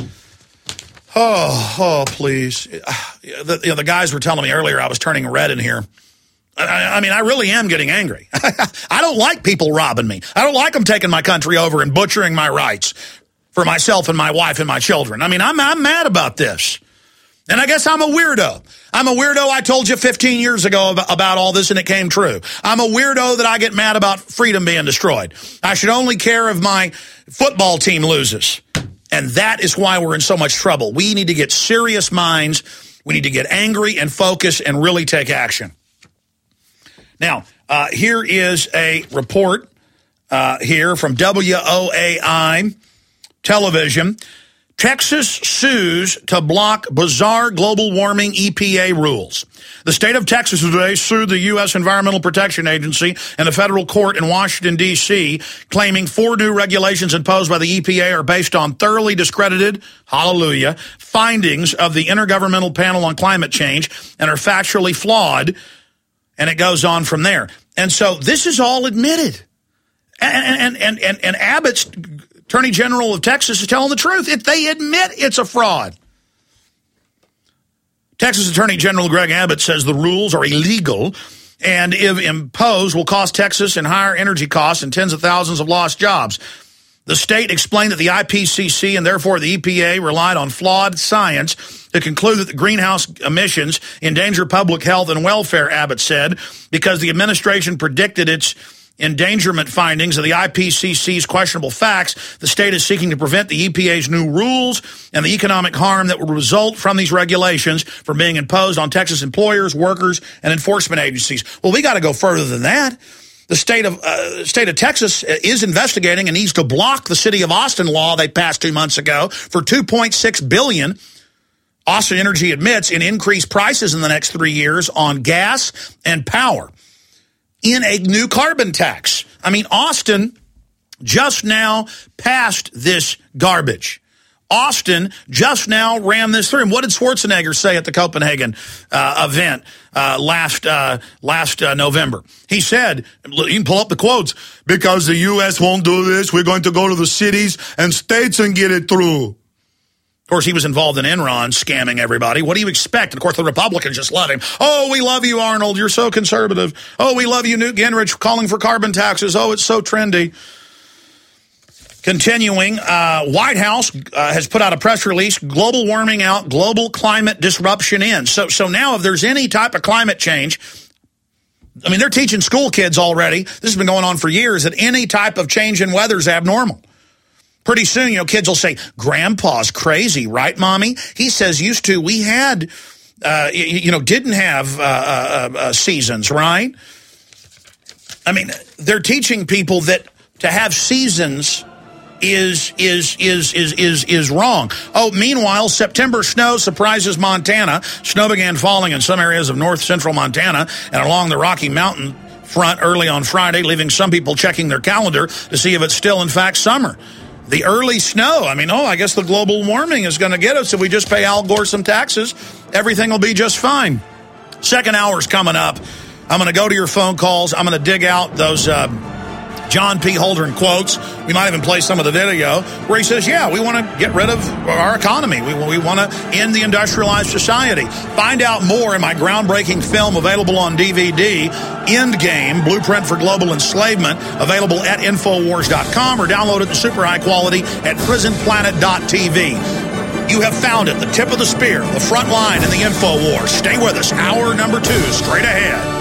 Oh, please. The guys were telling me earlier I was turning red in here. I mean, I really am getting angry. I don't like people robbing me. I don't like them taking my country over and butchering my rights for myself and my wife and my children. I mean, I'm mad about this. And I guess I'm a weirdo. I'm a weirdo. I told you 15 years ago about all this and it came true. I'm a weirdo that I get mad about freedom being destroyed. I should only care if my football team loses. And that is why we're in so much trouble. We need to get serious minds. We need to get angry and focus and really take action. Now, here is a report here from WOAI television. Texas sues to block bizarre global warming EPA rules. The state of Texas today sued the U.S. Environmental Protection Agency and a federal court in Washington, D.C., claiming 4 new regulations imposed by the EPA are based on thoroughly discredited, hallelujah, findings of the Intergovernmental Panel on Climate Change and are factually flawed, and it goes on from there. And so this is all admitted. And Abbott's Attorney General of Texas is telling the truth. They admit it's a fraud. Texas Attorney General Greg Abbott says the rules are illegal and if imposed will cost Texas in higher energy costs and tens of thousands of lost jobs. The state explained that the IPCC and therefore the EPA relied on flawed science to conclude that the greenhouse emissions endanger public health and welfare, Abbott said, because the administration predicted its endangerment findings of the IPCC's questionable facts. The state is seeking to prevent the EPA's new rules and the economic harm that will result from these regulations from being imposed on Texas employers, workers, and enforcement agencies. Well, we got to go further than that. The state of Texas is investigating and needs to block the City of Austin law they passed 2 months ago for $2.6 billion. Austin Energy admits in increased prices in the next 3 years on gas and power in a new carbon tax. I mean, Austin just now passed this garbage. Austin just now ran this through. And what did Schwarzenegger say at the Copenhagen event last November? He said, you can pull up the quotes, because the U.S. won't do this, we're going to go to the cities and states and get it through. Of course, he was involved in Enron scamming everybody. What do you expect? And, of course, the Republicans just love him. Oh, we love you, Arnold. You're so conservative. Oh, we love you, Newt Gingrich, calling for carbon taxes. Oh, it's so trendy. Continuing, White House has put out a press release, global warming out, global climate disruption in. So now if there's any type of climate change, I mean, they're teaching school kids already. This has been going on for years, that any type of change in weather is abnormal. Pretty soon, kids will say, Grandpa's crazy, right, Mommy? He says, used to, we had, didn't have seasons, right? I mean, they're teaching people that to have seasons is wrong. Oh, meanwhile, September snow surprises Montana. Snow began falling in some areas of north-central Montana and along the Rocky Mountain front early on Friday, leaving some people checking their calendar to see if it's still, in fact, summer. The early snow, I guess the global warming is going to get us. If we just pay Al Gore some taxes, everything will be just fine. Second hour's coming up. I'm going to go to your phone calls. I'm going to dig out those John P. Holdren quotes. We might even play some of the video where he says, yeah, we want to get rid of our economy. We want to end the industrialized society. Find out more in my groundbreaking film available on DVD, Endgame, Blueprint for Global Enslavement, available at Infowars.com or download it in super high quality at prisonplanet.tv. You have found it, the tip of the spear, the front line in the Infowars. Stay with us. Hour number 2, straight ahead.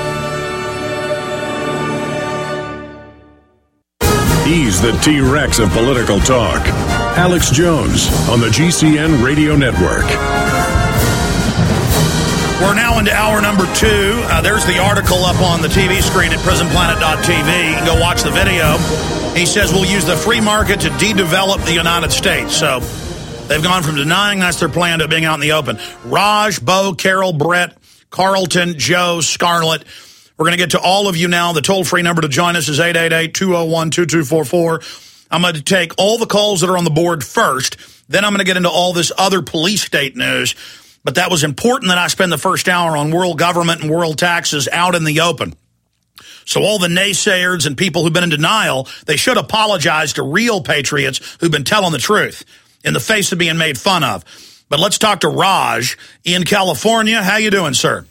He's the T-Rex of political talk. Alex Jones on the GCN Radio Network. We're now into hour number 2. There's the article up on the TV screen at prisonplanet.tv. You can go watch the video. He says we'll use the free market to de-develop the United States. So they've gone from denying that's their plan to being out in the open. Raj, Bo, Carol, Brett, Carlton, Joe, Scarlett. We're going to get to all of you now. The toll-free number to join us is 888-201-2244. I'm going to take all the calls that are on the board first. Then I'm going to get into all this other police state news. But that was important that I spend the first hour on world government and world taxes out in the open. So all the naysayers and people who've been in denial, they should apologize to real patriots who've been telling the truth in the face of being made fun of. But let's talk to Raj in California. How you doing, sir?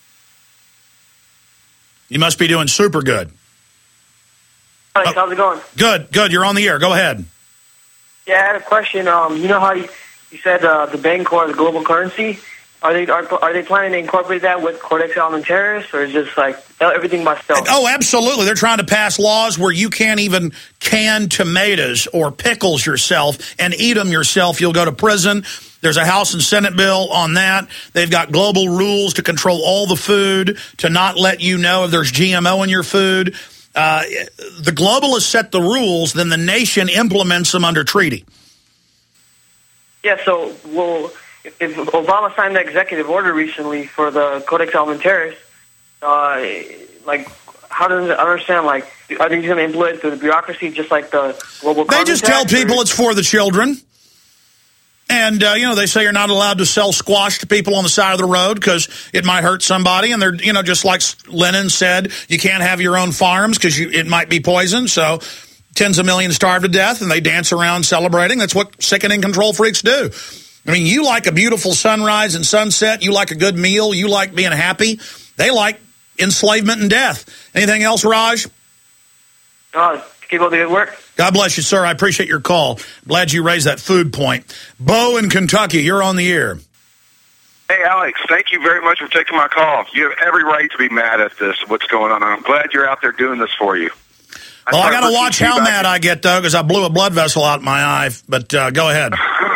You must be doing super good. Alex, how's it going? Good, good. You're on the air. Go ahead. Yeah, I had a question. You know how you said the Bancor, the global currency? Are they planning to incorporate that with Codex Alimentarius, or is it just like everything by stealth? Oh, absolutely. They're trying to pass laws where you can't even can tomatoes or pickles yourself and eat them yourself. You'll go to prison. There's a House and Senate bill on that. They've got global rules to control all the food, to not let you know if there's GMO in your food. The globalists set the rules, then the nation implements them under treaty. Yeah, so, well, if Obama signed the executive order recently for the Codex Alimentarius, like, how does it, I understand, like, are they going to implement through the bureaucracy just like the global They just tell people it's for the children. And, they say you're not allowed to sell squash to people on the side of the road because it might hurt somebody. And they're, just like Lenin said, you can't have your own farms because it might be poison. So tens of millions starve to death, and they dance around celebrating. That's what sickening control freaks do. I mean, you like a beautiful sunrise and sunset. You like a good meal. You like being happy. They like enslavement and death. Anything else, Raj? Keep up the good work. God bless you, sir. I appreciate your call. Glad you raised that food point. Bo in Kentucky, you're on the air. Hey, Alex, thank you very much for taking my call. You have every right to be mad at this, what's going on. I'm glad you're out there doing this for you. Well, I got to watch how mad I get, though, because I blew a blood vessel out my eye. But go ahead.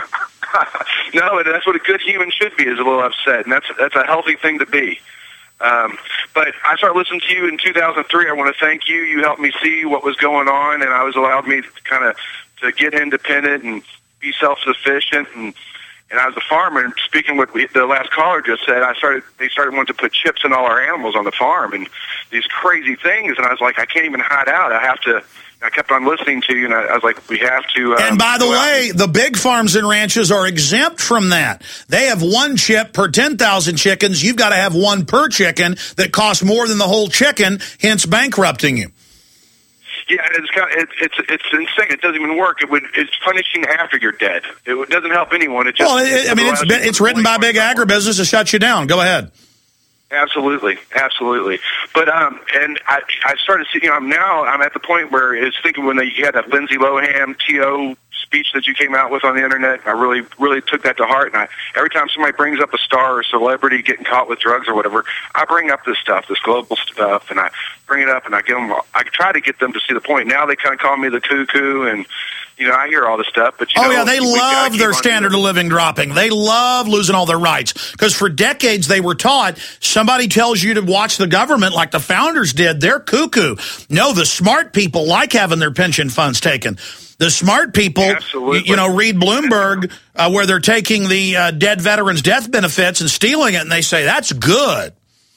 No, that's what a good human should be, is a little upset. And that's a healthy thing to be. But I started listening to you in 2003. I want to thank you. You helped me see what was going on, and I was allowed me to get independent and be self-sufficient. And I was a farmer, and speaking what the last caller just said, they started wanting to put chips in all our animals on the farm and these crazy things. And I was like, I can't even hide out. I kept on listening to you, and I was like, we have to... and by the way, the big farms and ranches are exempt from that. They have one chip per 10,000 chickens. You've got to have one per chicken that costs more than the whole chicken, hence bankrupting you. Yeah, it's insane. It doesn't even work. It's punishing after you're dead. It doesn't help anyone. It's written by big agribusiness to shut you down. Go ahead. Absolutely. But and I started seeing. I'm at the point where it's thinking when you had that Lindsay Lohan TO speech that you came out with on the internet. I really took that to heart. And every time somebody brings up a star or celebrity getting caught with drugs or whatever, I bring up this global stuff, and I bring it up, and I try to get them to see the point. Now they kind of call me the cuckoo, and I hear all this stuff. But they love their standard of living dropping. They love losing all their rights because for decades they were taught somebody tells you to watch the government like the founders did. They're cuckoo. No, the smart people like having their pension funds taken. The smart people, read Bloomberg, where they're taking the dead veterans' death benefits and stealing it, and they say, that's good.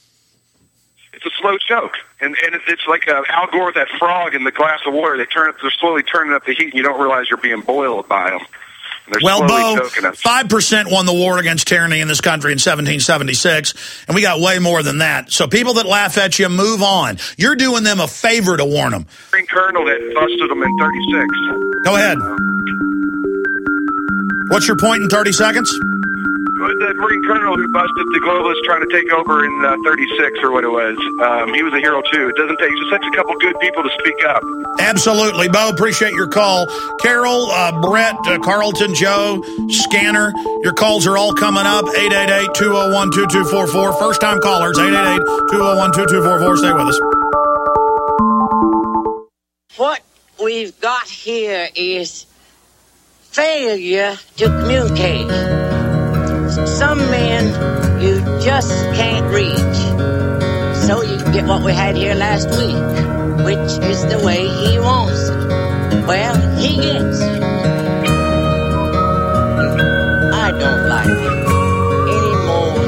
It's a slow choke. And it's like Al Gore with that frog in the glass of water. They're slowly turning up the heat, and you don't realize you're being boiled by them. Well, Bo, 5% won the war against tyranny in this country in 1776, and we got way more than that. So people that laugh at you, move on. You're doing them a favor to warn them. Marine Colonel that busted them in 36. Go ahead. What's your point in 30 seconds? The Marine Colonel who busted the globalists trying to take over in 36 or what it was. He was a hero, too. It doesn't take just a couple good people to speak up. Absolutely. Bo, appreciate your call. Carol, Brett, Carlton, Joe, Scanner, your calls are all coming up. 888-201-2244. First-time callers, 888-201-2244. Stay with us. What we've got here is failure to communicate. Some men, you just can't reach. So you get what we had here last week, which is the way he wants it. Well, he gets it. I don't like it any more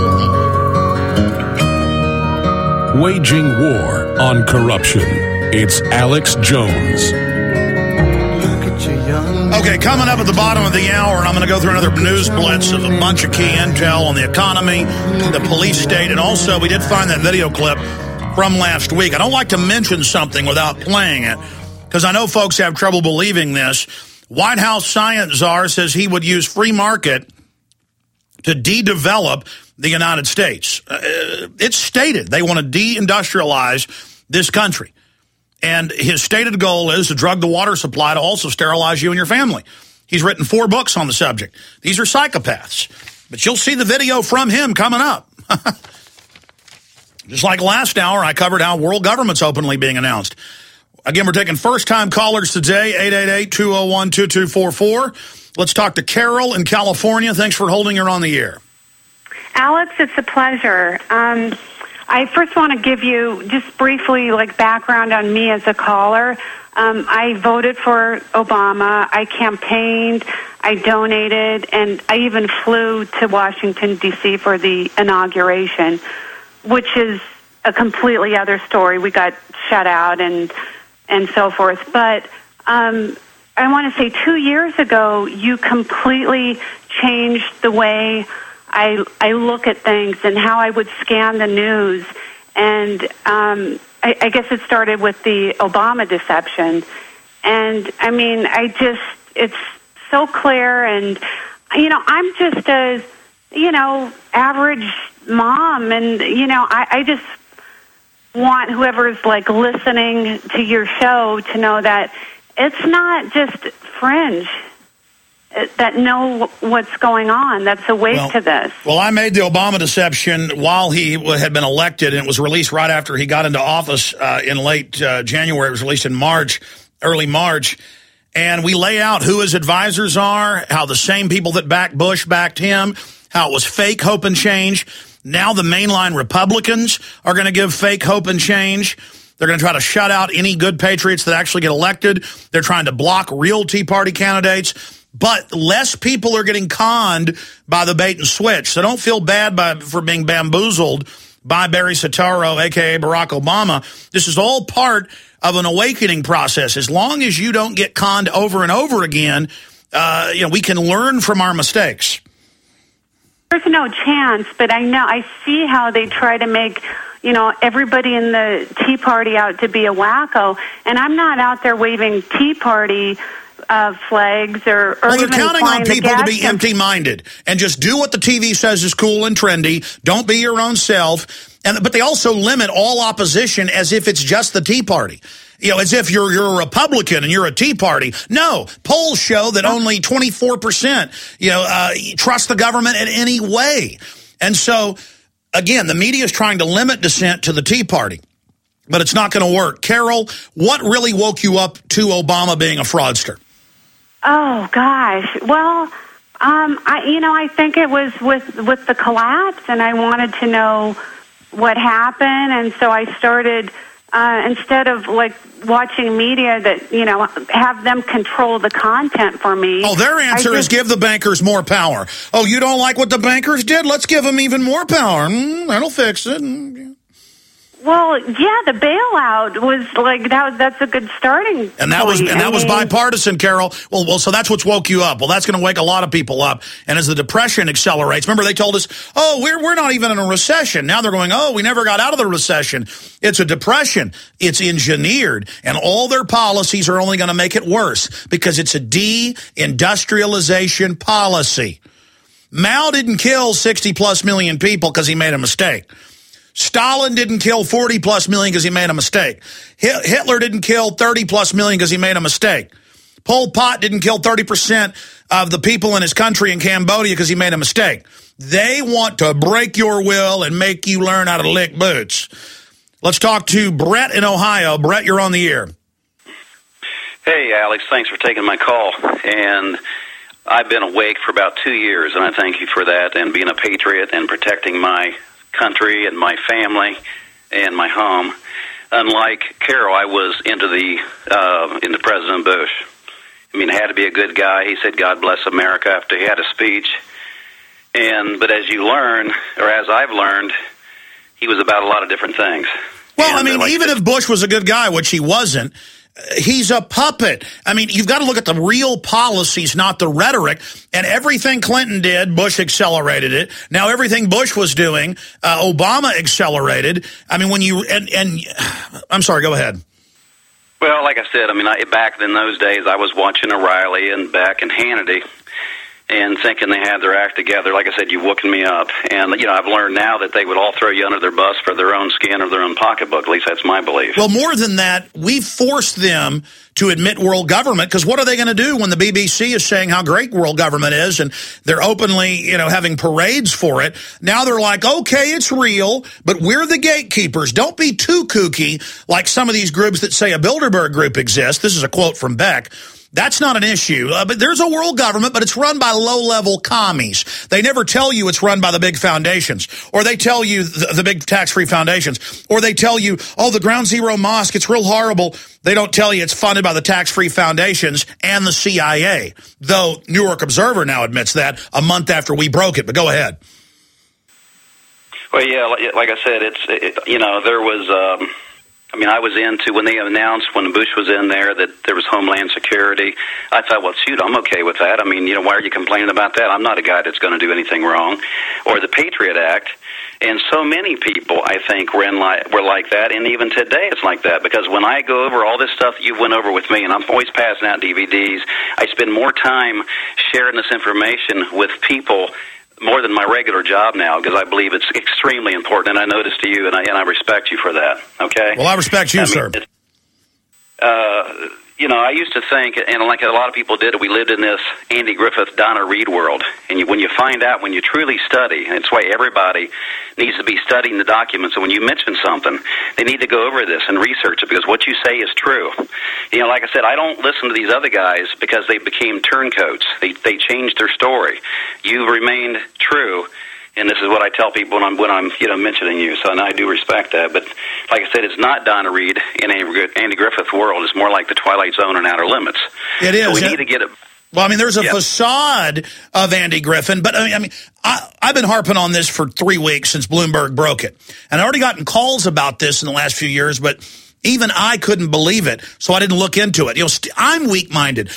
than you do. Waging war on corruption. It's Alex Jones. Okay, coming up at the bottom of the hour, and I'm going to go through another news blitz of a bunch of key intel on the economy, the police state, and also we did find that video clip from last week. I don't like to mention something without playing it, because I know folks have trouble believing this. White House science czar says he would use free market to de-develop the United States. It's stated they want to de-industrialize this country. And his stated goal is to drug the water supply to also sterilize you and your family. He's written 4 books on the subject. These are psychopaths. But you'll see the video from him coming up. Just like last hour, I covered how world government's openly being announced. Again, we're taking first-time callers today, 888-201-2244. Let's talk to Carol in California. Thanks for holding her on the air. Alex, it's a pleasure. I first want to give you just briefly background on me as a caller. I voted for Obama. I campaigned. I donated, and I even flew to Washington, D.C. for the inauguration, which is a completely other story. We got shut out and so forth. But I want to say 2 years ago, you completely changed the way I look at things and how I would scan the news. And I guess it started with the Obama deception. And, I mean, it's so clear. And, I'm just a, average mom. And, I just want whoever's, listening to your show to know that it's not just fringe that know what's going on. That's a wake to this. Well, I made the Obama deception while he had been elected, and it was released right after he got into office in late January. It was released in March, early March. And we lay out who his advisors are, how the same people that backed Bush backed him, how it was fake hope and change. Now the mainline Republicans are going to give fake hope and change. They're going to try to shut out any good patriots that actually get elected. They're trying to block real Tea Party candidates. But less people are getting conned by the bait and switch. So don't feel bad for being bamboozled by Barry Soetoro, a.k.a. Barack Obama. This is all part of an awakening process. As long as you don't get conned over and over again, we can learn from our mistakes. There's no chance, but I see how they try to make everybody in the Tea Party out to be a wacko. And I'm not out there waving Tea Party flags or well, they're even counting on people to be gas empty-minded and just do what the TV says is cool and trendy. Don't be your own self. But they also limit all opposition as if it's just the Tea Party. As if you're a Republican and you're a Tea Party. No, polls show that only 24%, trust the government in any way. And so, again, the media is trying to limit dissent to the Tea Party. But it's not going to work. Carol, what really woke you up to Obama being a fraudster? Oh, gosh. Well, I think it was with the collapse, and I wanted to know what happened. And so I started, instead of watching media that, have them control the content for me. Oh, their answer is give the bankers more power. Oh, you don't like what the bankers did? Let's give them even more power. That'll fix it. Well, yeah, the bailout was that's a good starting and that point. was bipartisan, Carol. Well, so that's what's woke you up. Well, that's going to wake a lot of people up. And as the Depression accelerates, remember they told us, oh, we're not even in a recession. Now they're going, oh, we never got out of the recession. It's a depression. It's engineered. And all their policies are only going to make it worse because it's a de-industrialization policy. Mao didn't kill 60-plus million people because he made a mistake. Stalin didn't kill 40-plus million because he made a mistake. Hitler didn't kill 30-plus million because he made a mistake. Pol Pot didn't kill 30% of the people in his country in Cambodia because he made a mistake. They want to break your will and make you learn how to lick boots. Let's talk to Brett in Ohio. Brett, you're on the air. Hey, Alex. Thanks for taking my call. And I've been awake for about 2 years, and I thank you for that, and being a patriot and protecting my country and my family and my home. Unlike Carol, I was into President Bush. I mean, he had to be a good guy. He said, "God bless America," after he had a speech. But as you learn, or as I've learned, he was about a lot of different things. Well, I mean, even if Bush was a good guy, which he wasn't, he's a puppet. I mean, you've got to look at the real policies, not the rhetoric. And everything Clinton did, Bush accelerated it. Now everything Bush was doing, Obama accelerated. I mean, when you and I'm sorry, go ahead. Well, like I said, I mean, back in those days, I was watching O'Reilly and Beck and Hannity, and thinking they had their act together. Like I said, you've woken me up. And, I've learned now that they would all throw you under their bus for their own skin or their own pocketbook. At least that's my belief. Well, more than that, we forced them to admit world government, because what are they going to do when the BBC is saying how great world government is, and they're openly, having parades for it? Now they're like, okay, it's real, but we're the gatekeepers. Don't be too kooky like some of these groups that say a Bilderberg group exists. This is a quote from Beck. That's not an issue, but there's a world government, but it's run by low-level commies. They never tell you it's run by the big foundations, or they tell you the big tax-free foundations, or they tell you, oh, the Ground Zero Mosque, it's real horrible. They don't tell you it's funded by the tax-free foundations and the CIA, though New York Observer now admits that a month after we broke it. But go ahead. Well, yeah, like I said, there was... I was into, when they announced, when Bush was in there, that there was Homeland Security, I thought, well, shoot, I'm okay with that. I mean, why are you complaining about that? I'm not a guy that's going to do anything wrong. Or the Patriot Act. And so many people, I think, were like that, and even today it's like that, because when I go over all this stuff that you went over with me, and I'm always passing out DVDs, I spend more time sharing this information with people more than my regular job now, because I believe it's extremely important, and I notice to you, and I respect you for that, okay? Well, I respect you, sir. I used to think, and like a lot of people did, we lived in this Andy Griffith, Donna Reed world, and when you find out, when you truly study, and it's why everybody needs to be studying the documents, and when you mention something, they need to go over this and research it, because what you say is true. Like I said, I don't listen to these other guys because they became turncoats. They changed their story. You remained true. And this is what I tell people when I'm mentioning you. So, and I do respect that. But like I said, it's not Donna Reed in Andy Griffith world. It's more like the Twilight Zone and Outer Limits. It is. So we need to get it. Well, I mean, there's a facade of Andy Griffin, but I've been harping on this for 3 weeks since Bloomberg broke it. And I've already gotten calls about this in the last few years, but even I couldn't believe it, so I didn't look into it. I'm weak-minded.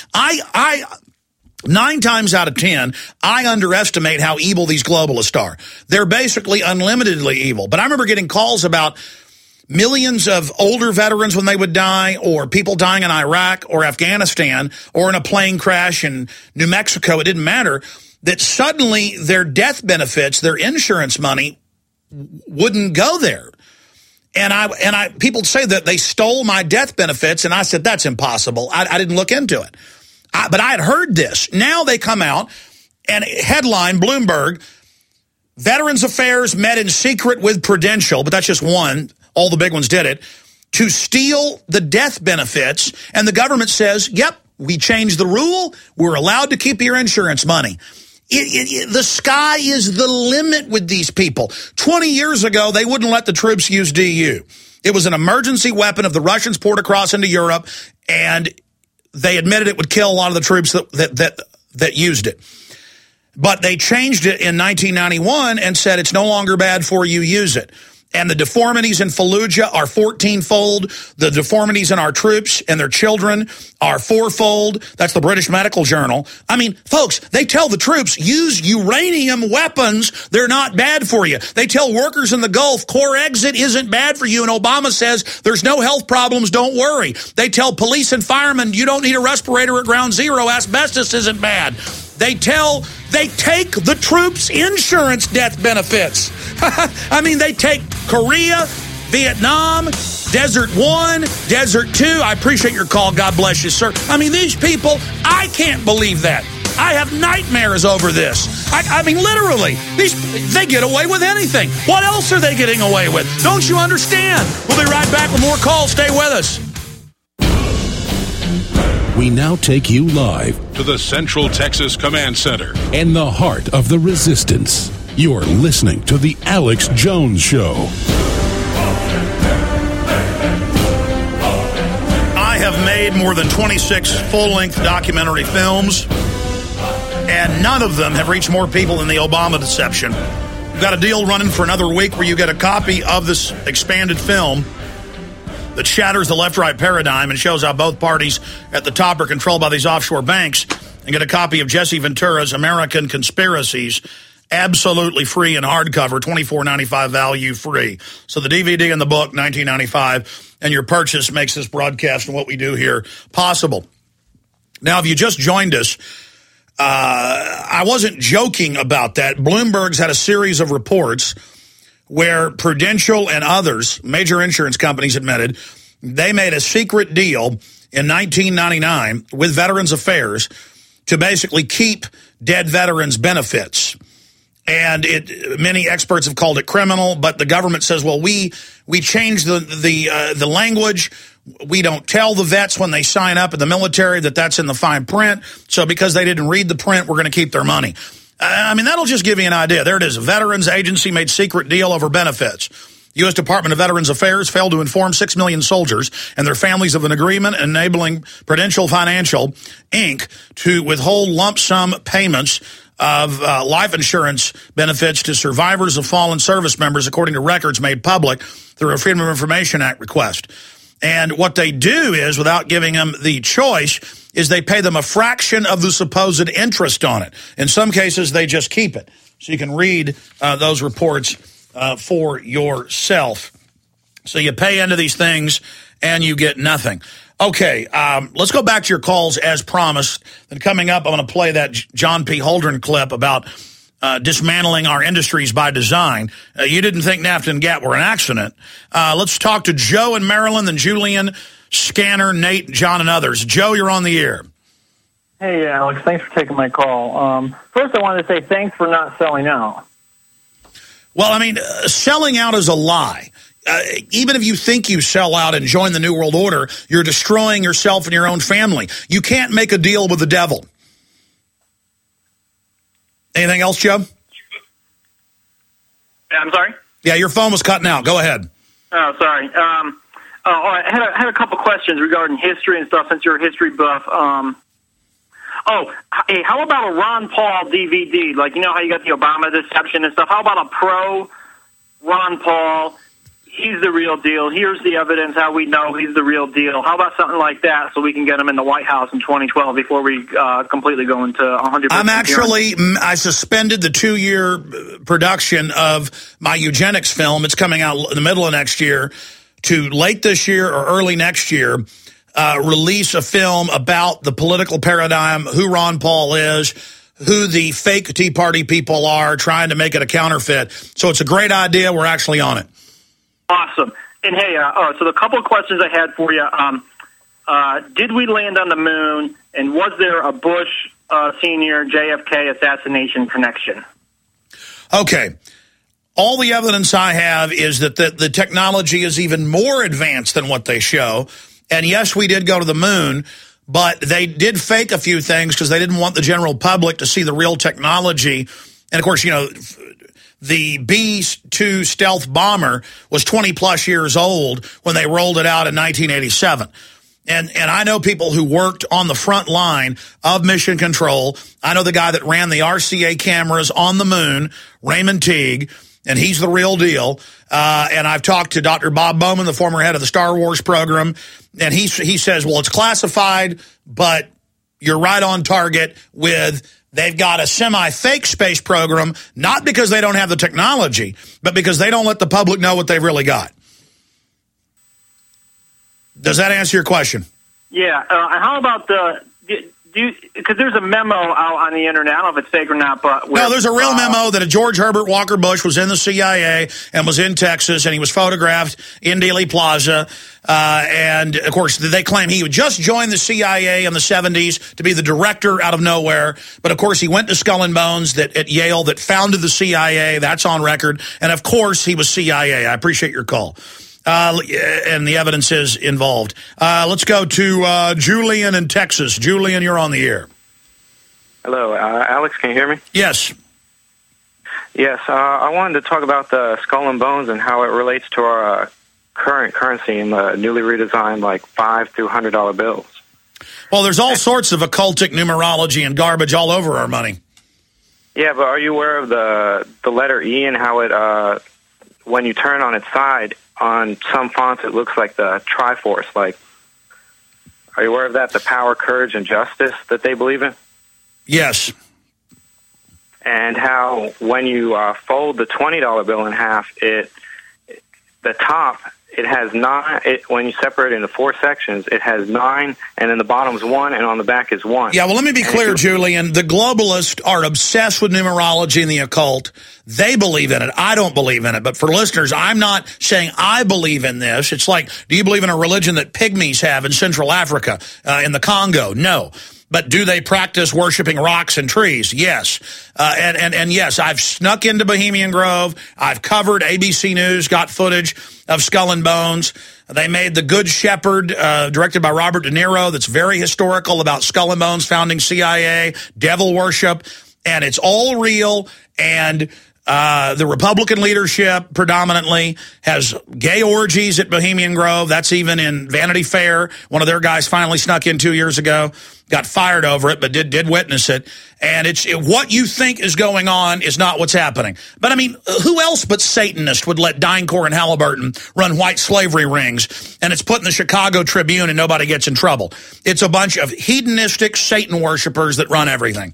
9 times out of 10, I underestimate how evil these globalists are. They're basically unlimitedly evil. But I remember getting calls about millions of older veterans when they would die, or people dying in Iraq or Afghanistan, or in a plane crash in New Mexico, it didn't matter, that suddenly their death benefits, their insurance money, wouldn't go there. And people say that they stole my death benefits, and I said, that's impossible. I didn't look into it. But I had heard this. Now they come out and headline Bloomberg, Veterans Affairs met in secret with Prudential, but that's just one. All the big ones did it, to steal the death benefits. And the government says, yep, we changed the rule. We're allowed to keep your insurance money. The sky is the limit with these people. 20 years ago, they wouldn't let the troops use DU. It was an emergency weapon if the Russians poured across into Europe, and they admitted it would kill a lot of the troops that used it. But they changed it in 1991 and said it's no longer bad for you, use it. And the deformities in Fallujah are 14-fold. The deformities in our troops and their children are 4-fold. That's the British Medical Journal. I mean, folks, they tell the troops, use uranium weapons. They're not bad for you. They tell workers in the Gulf, core exit isn't bad for you. And Obama says, there's no health problems, don't worry. They tell police and firemen, you don't need a respirator at ground zero. Asbestos isn't bad. They take the troops' insurance death benefits. I mean, they take Korea, Vietnam, Desert 1, Desert 2. I appreciate your call. God bless you, sir. I mean, these people, I can't believe that. I have nightmares over this. I mean, literally, they get away with anything. What else are they getting away with? Don't you understand? We'll be right back with more calls. Stay with us. We now take you live to the Central Texas Command Center in the heart of the resistance. You're listening to The Alex Jones Show. I have made more than 26 full-length documentary films, and none of them have reached more people than the Obama deception. We've got a deal running for another week where you get a copy of this expanded film that shatters the left-right paradigm and shows how both parties at the top are controlled by these offshore banks, and get a copy of Jesse Ventura's American Conspiracies, absolutely free in hardcover, $24.95 value free. So the DVD and the book, $19.95, and your purchase makes this broadcast and what we do here possible. Now, if you just joined us, I wasn't joking about that. Bloomberg's had a series of reports where Prudential and others, major insurance companies, admitted they made a secret deal in 1999 with Veterans Affairs to basically keep dead veterans' benefits. And many experts have called it criminal, but the government says, well, we changed the language. We don't tell the vets when they sign up in the military that that's in the fine print. So because they didn't read the print, we're going to keep their money. I mean, that'll just give you an idea. There it is. A Veterans Agency made secret deal over benefits. U.S. Department of Veterans Affairs failed to inform 6 million soldiers and their families of an agreement enabling Prudential Financial, Inc. to withhold lump sum payments of life insurance benefits to survivors of fallen service members, according to records made public through a Freedom of Information Act request. And what they do is, without giving them the choice, is they pay them a fraction of the supposed interest on it. In some cases, they just keep it. So you can read those reports for yourself. So you pay into these things and you get nothing. Okay, let's go back to your calls as promised. Then coming up, I'm going to play that John P. Holdren clip about dismantling our industries by design. You didn't think NAFTA and GATT were an accident. Let's talk to Joe in Maryland, then Julian, Scanner, Nate, John, and others. Joe, you're on the air. Hey, Alex. Thanks for taking my call. First, I wanted to say thanks for not selling out. Well, I mean, selling out is a lie. Even if you think you sell out and join the New World Order, you're destroying yourself and your own family. You can't make a deal with the devil. Anything else, Joe? I'm sorry? Yeah, your phone was cutting out. Go ahead. Oh, sorry. I had a couple questions regarding history and stuff, since you're a history buff. Hey, how about a Ron Paul DVD? Like, you know how you got the Obama deception and stuff? How about a pro Ron Paul? He's the real deal. Here's the evidence how we know he's the real deal. How about something like that so we can get him in the White House in 2012 before we completely go into 100%? I suspended the 2-year production of my eugenics film. It's coming out in the middle of next year to late this year or early next year. Release a film about the political paradigm, who Ron Paul is, who the fake Tea Party people are, trying to make it a counterfeit. So it's a great idea. We're actually on it. Awesome. And hey, so the couple of questions I had for you, did we land on the moon, and was there a Bush Senior JFK assassination connection? Okay. All the evidence I have is that the technology is even more advanced than what they show. And yes, we did go to the moon, but they did fake a few things because they didn't want the general public to see the real technology. And of course, you know, the B-2 stealth bomber was 20-plus years old when they rolled it out in 1987. And I know people who worked on the front line of mission control. I know the guy that ran the RCA cameras on the moon, Raymond Teague, and he's the real deal. And I've talked to Dr. Bob Bowman, the former head of the Star Wars program, and he says, well, it's classified, but you're right on target with... They've got a semi-fake space program, not because they don't have the technology, but because they don't let the public know what they've really got. Does that answer your question? Yeah. And how about because there's a memo out on the internet. I don't know if it's fake or not, but... No, there's a real memo that a George Herbert Walker Bush was in the CIA and was in Texas, and he was photographed in Dealey Plaza. And, of course, they claim he would just join the CIA in the 70s to be the director out of nowhere. But, of course, he went to Skull and Bones at Yale that founded the CIA. That's on record. And, of course, he was CIA. I appreciate your call. And the evidence is involved. Let's go to Julian in Texas. Julian, you're on the air. Hello, Alex, can you hear me? Yes. Yes, I wanted to talk about the Skull and Bones and how it relates to our current currency and the newly redesigned, like, $5 to $100 bills. Well, there's all sorts of occultic numerology and garbage all over our money. Yeah, but are you aware of the letter E and how it, when you turn on its side, on some fonts it looks like the Triforce? Like, are you aware of that? The power, courage, and justice that they believe in? Yes. And how when you fold the $20 bill in half, the top, it has 9. When you separate it into 4 sections, it has 9, and then the bottom is 1, and on the back is 1. Yeah, well, let me be clear, Julian. The globalists are obsessed with numerology and the occult. They believe in it. I don't believe in it. But for listeners, I'm not saying I believe in this. It's like, do you believe in a religion that pygmies have in Central Africa, in the Congo? No. But do they practice worshiping rocks and trees? Yes. And yes, I've snuck into Bohemian Grove. I've covered ABC News, got footage of Skull and Bones. They made The Good Shepherd, directed by Robert De Niro, that's very historical about Skull and Bones, founding CIA, devil worship. And it's all real. And the Republican leadership predominantly has gay orgies at Bohemian Grove. That's even in Vanity Fair. One of their guys finally snuck in 2 years ago, got fired over it, but did witness it. And what you think is going on is not what's happening. But I mean, who else but Satanists would let DynCorp and Halliburton run white slavery rings? And it's put in the Chicago Tribune and nobody gets in trouble. It's a bunch of hedonistic Satan worshipers that run everything.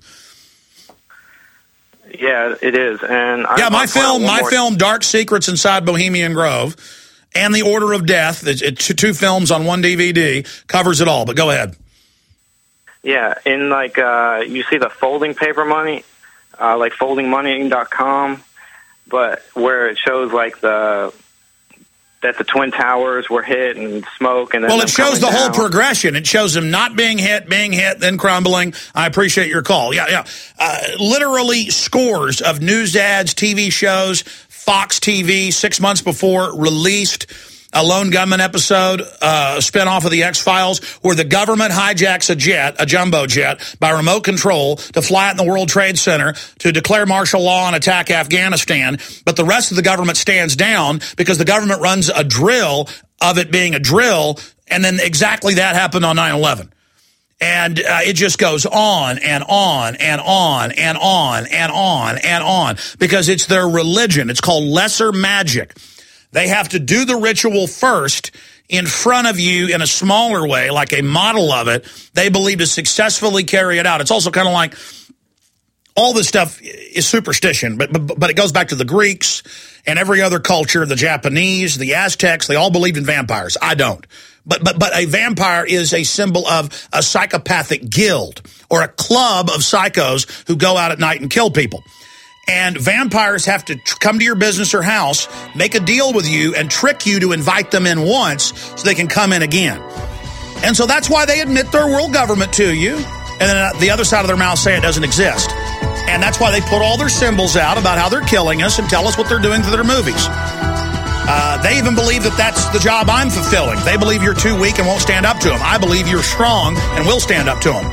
Yeah, it is. And my film, Dark Secrets Inside Bohemian Grove, and The Order of Death, it's 2 films on 1 DVD, covers it all. But go ahead. Yeah, in like you see the folding paper money, like foldingmoney.com, but where it shows like that the Twin Towers were hit and smoke, and then well, it shows the whole progression. It shows them not being hit, then crumbling. I appreciate your call. Yeah. Literally scores of news ads, TV shows. Fox TV 6 months before released a Lone Gunman episode, a spinoff of the X-Files, where the government hijacks a jumbo jet, by remote control to fly it in the World Trade Center to declare martial law and attack Afghanistan. But the rest of the government stands down because the government runs a drill of it being a drill, and then exactly that happened on 9/11. And it just goes on and on and on and on and on and on because it's their religion. It's called lesser magic. They have to do the ritual first in front of you in a smaller way, like a model of it. They believe to successfully carry it out. It's also kind of like all this stuff is superstition, but it goes back to the Greeks and every other culture, the Japanese, the Aztecs. They all believed in vampires. I don't. But a vampire is a symbol of a psychopathic guild or a club of psychos who go out at night and kill people. And vampires have to come to your business or house, make a deal with you, and trick you to invite them in once so they can come in again. And so that's why they admit their world government to you, and then the other side of their mouth say it doesn't exist. And that's why they put all their symbols out about how they're killing us and tell us what they're doing to their movies. They even believe that that's the job I'm fulfilling. They believe you're too weak and won't stand up to them. I believe you're strong and will stand up to them.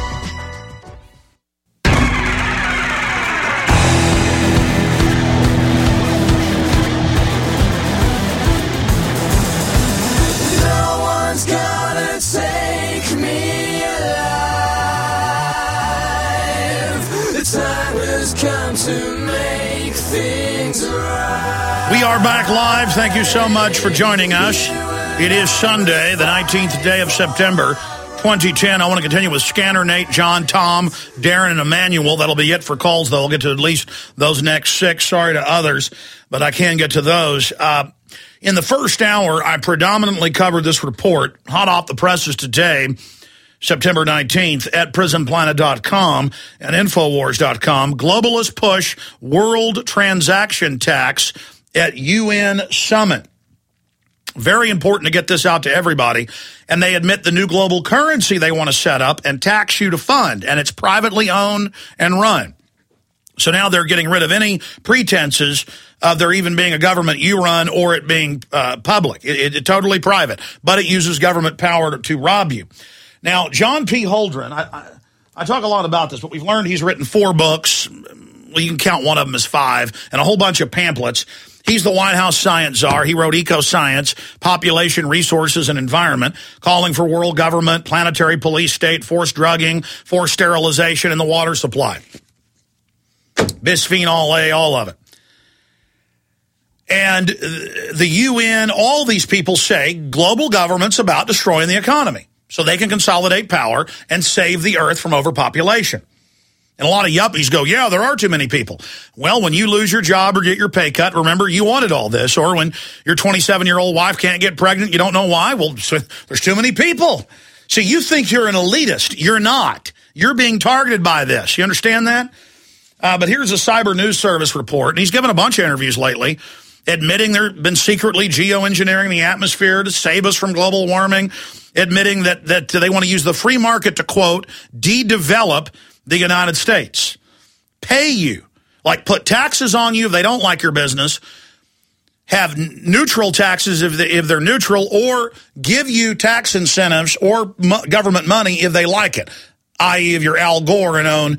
We are back live. Thank you so much for joining us. It is Sunday, the 19th day of September, 2010. I want to continue with Scanner, Nate, John, Tom, Darren, and Emmanuel. That'll be it for calls, though. I'll get to at least those next 6. Sorry to others, but I can get to those. In the first hour, I predominantly covered this report, hot off the presses today, September 19th, at prisonplanet.com and Infowars.com. Globalists push world transaction tax at UN summit. Very important to get this out to everybody. And they admit the new global currency they want to set up and tax you to fund. And it's privately owned and run. So now they're getting rid of any pretenses of there even being a government you run or it being public. It's totally private, but it uses government power to rob you. Now, John P. Holdren, I talk a lot about this, but we've learned he's written 4 books. Well, you can count one of them as 5, and a whole bunch of pamphlets. He's the White House science czar. He wrote Eco-Science, Population, Resources, and Environment, calling for world government, planetary police state, forced drugging, forced sterilization, and the water supply. Bisphenol A, all of it. And the UN, all these people say global government's about destroying the economy so they can consolidate power and save the earth from overpopulation. And a lot of yuppies go, yeah, there are too many people. Well, when you lose your job or get your pay cut, remember, you wanted all this. Or when your 27-year-old wife can't get pregnant, you don't know why. Well, so there's too many people. So you think you're an elitist. You're not. You're being targeted by this. You understand that? But here's a Cyber News Service report. And he's given a bunch of interviews lately, admitting they've been secretly geoengineering the atmosphere to save us from global warming, admitting that they want to use the free market to, quote, de-develop the United States, pay you, like put taxes on you if they don't like your business, have neutral taxes if they're neutral, or give you tax incentives or government money if they like it, i.e. if you're Al Gore and own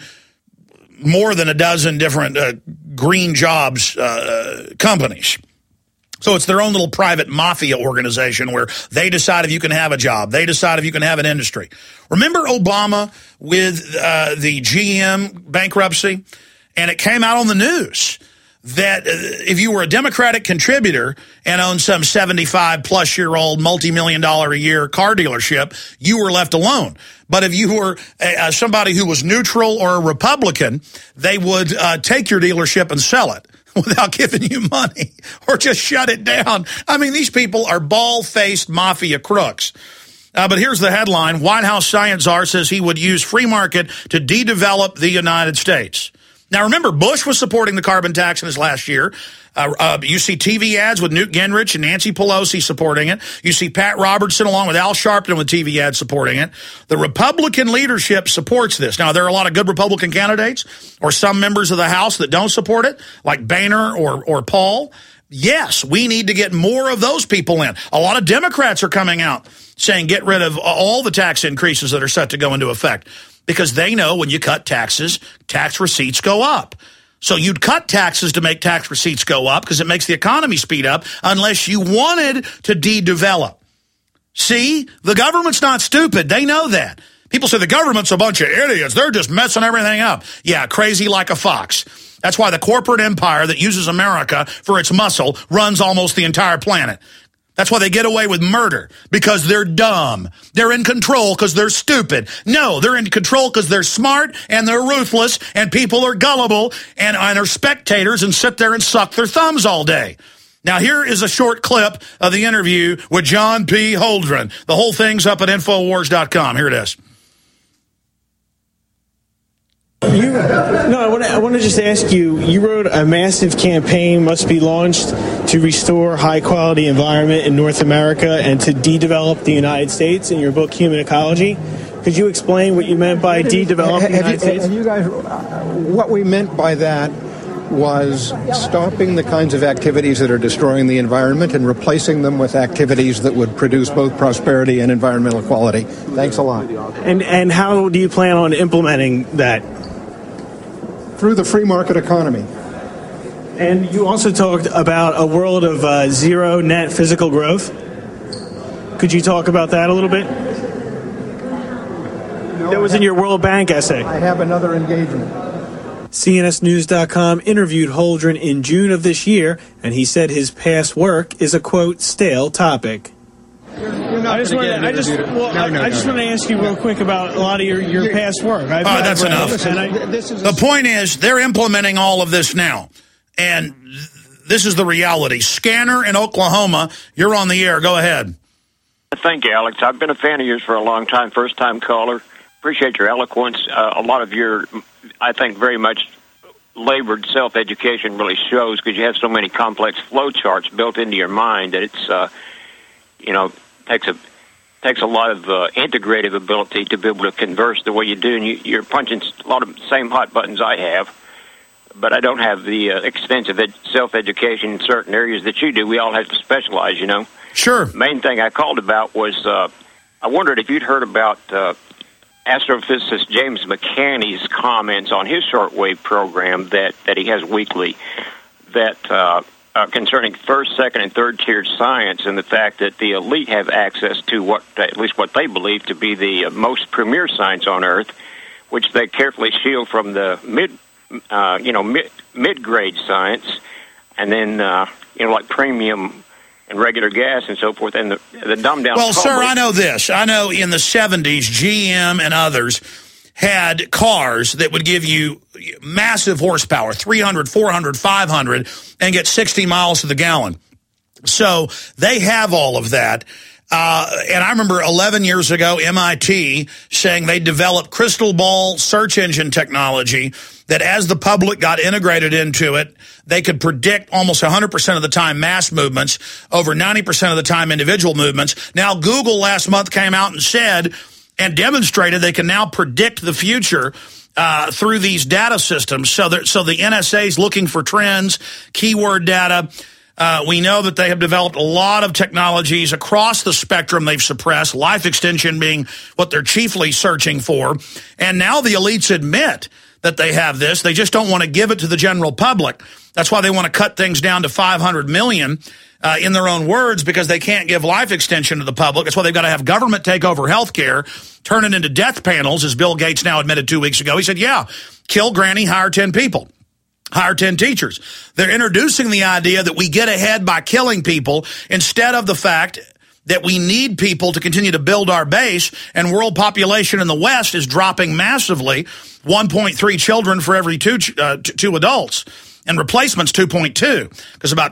more than a dozen different green jobs companies. So it's their own little private mafia organization where they decide if you can have a job. They decide if you can have an industry. Remember Obama with the GM bankruptcy? And it came out on the news that if you were a Democratic contributor and owned some 75-plus-year-old, multi-million-dollar-a-year car dealership, you were left alone. But if you were somebody who was neutral or a Republican, they would take your dealership and sell it without giving you money or just shut it down. I mean, these people are bald-faced mafia crooks. But here's the headline. White House science czar says he would use free market to de-develop the United States. Now, remember, Bush was supporting the carbon tax in his last year. You see TV ads with Newt Gingrich and Nancy Pelosi supporting it. You see Pat Robertson along with Al Sharpton with TV ads supporting it. The Republican leadership supports this. Now, there are a lot of good Republican candidates or some members of the House that don't support it, like Boehner or Paul. Yes, we need to get more of those people in. A lot of Democrats are coming out saying get rid of all the tax increases that are set to go into effect because they know when you cut taxes, tax receipts go up. So you'd cut taxes to make tax receipts go up because it makes the economy speed up unless you wanted to de-develop. See, the government's not stupid. They know that. People say the government's a bunch of idiots. They're just messing everything up. Yeah, crazy like a fox. That's why the corporate empire that uses America for its muscle runs almost the entire planet. That's why they get away with murder, because they're dumb. They're in control because they're stupid. No, they're in control because they're smart and they're ruthless and people are gullible and are spectators and sit there and suck their thumbs all day. Now, here is a short clip of the interview with John P. Holdren. The whole thing's up at Infowars.com. Here it is. I want to just ask you, you wrote a massive campaign must be launched to restore high-quality environment in North America and to de-develop the United States in your book, Human Ecology. Could you explain what you meant by de-develop the United States? Have you guys, what we meant by that was stopping the kinds of activities that are destroying the environment and replacing them with activities that would produce both prosperity and environmental equality. Thanks a lot. And how do you plan on implementing that? Through the free market economy. And you also talked about a world of zero net physical growth. Could you talk about that a little bit? No, that was in your World Bank essay. I have another engagement. CNSNews.com interviewed Holdren in June of this year, and he said his past work is a, quote, stale topic. I just want to ask you real quick about a lot of your past work. That's enough. The point is, they're implementing all of this now. And this is the reality. Scanner in Oklahoma, you're on the air. Go ahead. Thank you, Alex. I've been a fan of yours for a long time, first-time caller. Appreciate your eloquence. A lot of your, I think, very much labored self-education really shows because you have so many complex flow charts built into your mind that it's, takes a lot of integrative ability to be able to converse the way you do, and you're punching a lot of the same hot buttons I have. but I don't have the extensive self-education in certain areas that you do. We all have to specialize, you know. Sure. Main thing I called about was I wondered if you'd heard about astrophysicist James McCanney's comments on his shortwave program that he has weekly, that concerning first, second, and third tier science, and the fact that the elite have access to at least what they believe to be the most premier science on Earth, which they carefully shield from the mid-grade science, and then like premium and regular gas and so forth, and the dumbed-down. Well, sir, I know this. I know in the 70s, GM and others had cars that would give you massive horsepower, 300, 400, 500, and get 60 miles to the gallon. So they have all of that. And I remember 11 years ago, MIT saying they developed crystal ball search engine technology that as the public got integrated into it, they could predict almost 100% of the time mass movements, over 90% of the time individual movements. Now, Google last month came out and said and demonstrated they can now predict the future through these data systems. So the NSA is looking for trends, keyword data. We know that they have developed a lot of technologies across the spectrum they've suppressed, life extension being what they're chiefly searching for. And now the elites admit that they have this. They just don't want to give it to the general public. That's why they want to cut things down to 500 million in their own words, because they can't give life extension to the public. That's why they've got to have government take over health care, turn it into death panels, as Bill Gates now admitted 2 weeks ago. He said, yeah, kill granny, hire 10 people. Hire 10 teachers. They're introducing the idea that we get ahead by killing people instead of the fact that we need people to continue to build our base, and world population in the West is dropping massively, 1.3 children for every two adults, and replacement's 2.2, because about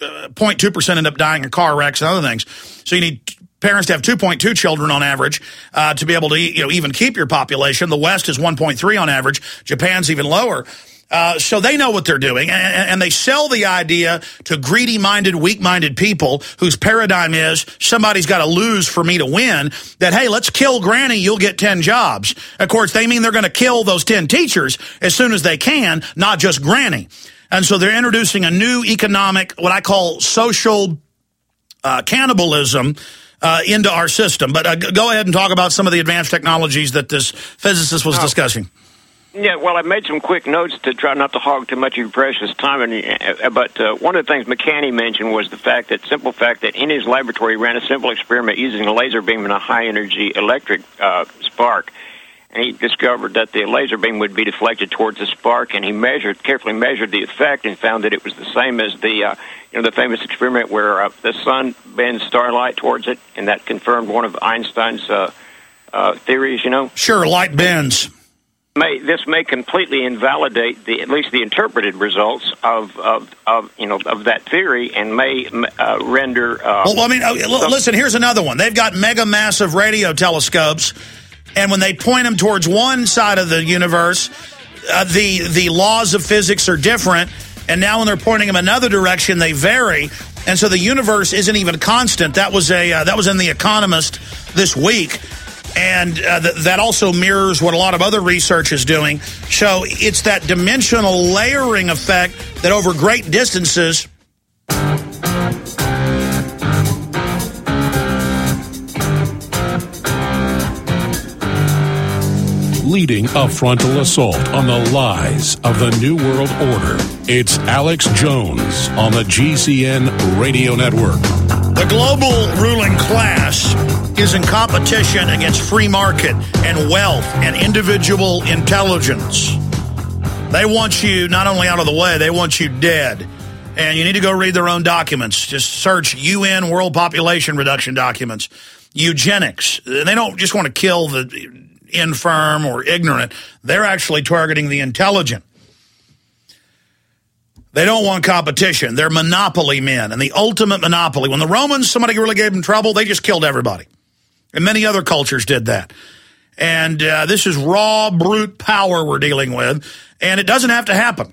2.2% end up dying in car wrecks and other things. So you need parents to have 2.2 children on average to be able to even keep your population. The West is 1.3 on average. Japan's even lower. So they know what they're doing, and they sell the idea to greedy-minded, weak-minded people whose paradigm is somebody's got to lose for me to win, that, hey, let's kill Granny, you'll get 10 jobs. Of course, they mean they're going to kill those 10 teachers as soon as they can, not just Granny. And so they're introducing a new economic, what I call social cannibalism into our system. But go ahead and talk about some of the advanced technologies that this physicist was discussing. Yeah, well, I made some quick notes to try not to hog too much of your precious time. But one of the things McCanney mentioned was the simple fact that in his laboratory he ran a simple experiment using a laser beam and a high-energy electric spark. And he discovered that the laser beam would be deflected towards the spark, and he carefully measured the effect and found that it was the same as the famous experiment where the sun bends starlight towards it, and that confirmed one of Einstein's theories, Sure, light bends. This may completely invalidate at least the interpreted results of that theory, and may render. Listen. Here's another one. They've got mega massive radio telescopes, and when they point them towards one side of the universe, the laws of physics are different. And now when they're pointing them another direction, they vary, and so the universe isn't even constant. That was in The Economist this week. And that also mirrors what a lot of other research is doing. So it's that dimensional layering effect that over great distances... Leading a frontal assault on the lies of the New World Order. It's Alex Jones on the GCN Radio Network. The global ruling class is in competition against free market and wealth and individual intelligence. They want you not only out of the way, they want you dead. And you need to go read their own documents. Just search UN World Population Reduction documents. Eugenics. They don't just want to kill the infirm or ignorant. They're actually targeting the intelligent. They don't want competition. They're monopoly men, and the ultimate monopoly. When the Romans, somebody really gave them trouble, they just killed everybody. And many other cultures did that. And this is raw, brute power we're dealing with, and it doesn't have to happen.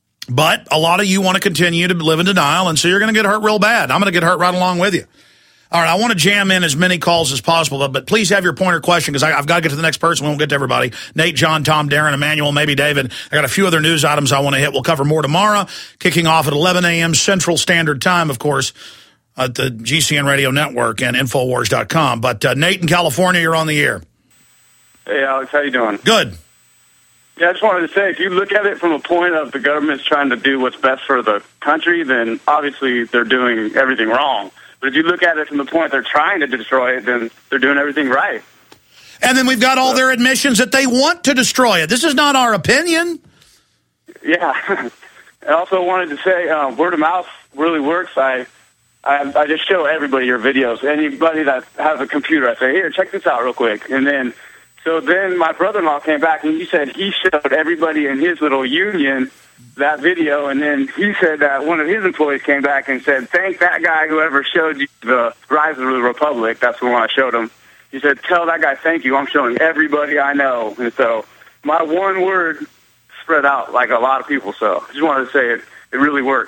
But a lot of you want to continue to live in denial, and so you're going to get hurt real bad. I'm going to get hurt right along with you. All right, I want to jam in as many calls as possible, but please have your point or question, because I've got to get to the next person. We won't get to everybody. Nate, John, Tom, Darren, Emmanuel, maybe David. I got a few other news items I want to hit. We'll cover more tomorrow, kicking off at 11 a.m. Central Standard Time, of course, at the GCN Radio Network and Infowars.com. But Nate in California, you're on the air. Hey, Alex, how you doing? Good. Yeah, I just wanted to say, if you look at it from a point of the government's trying to do what's best for the country, then obviously they're doing everything wrong. But if you look at it from the point they're trying to destroy it, then they're doing everything right. And then we've got all their admissions that they want to destroy it. This is not our opinion. Yeah. I also wanted to say word of mouth really works. I just show everybody your videos. Anybody that has a computer, I say, here, check this out real quick. And then my brother-in-law came back, and he said he showed everybody in his little union that video, and then he said that one of his employees came back and said, thank that guy whoever showed you the Rise of the Republic. That's the one I showed him. He said, tell that guy thank you. I'm showing everybody I know. And so my one word spread out like a lot of people. So I just wanted to say it really works.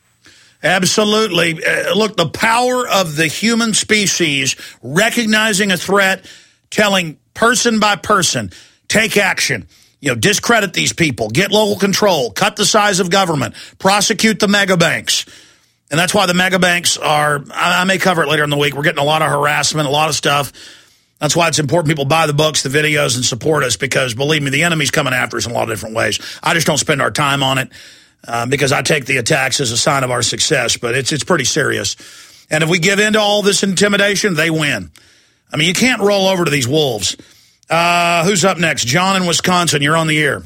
Absolutely. Look, the power of the human species, recognizing a threat, telling person by person, take action. Discredit these people, get local control, cut the size of government, prosecute the mega banks. And that's why the mega banks are, I may cover it later in the week, we're getting a lot of harassment, a lot of stuff. That's why it's important people buy the books, the videos, and support us, because, believe me, the enemy's coming after us in a lot of different ways. I just don't spend our time on it because I take the attacks as a sign of our success, but it's pretty serious. And if we give in to all this intimidation, they win. I mean, you can't roll over to these wolves. Who's up next? John in Wisconsin, you're on the air.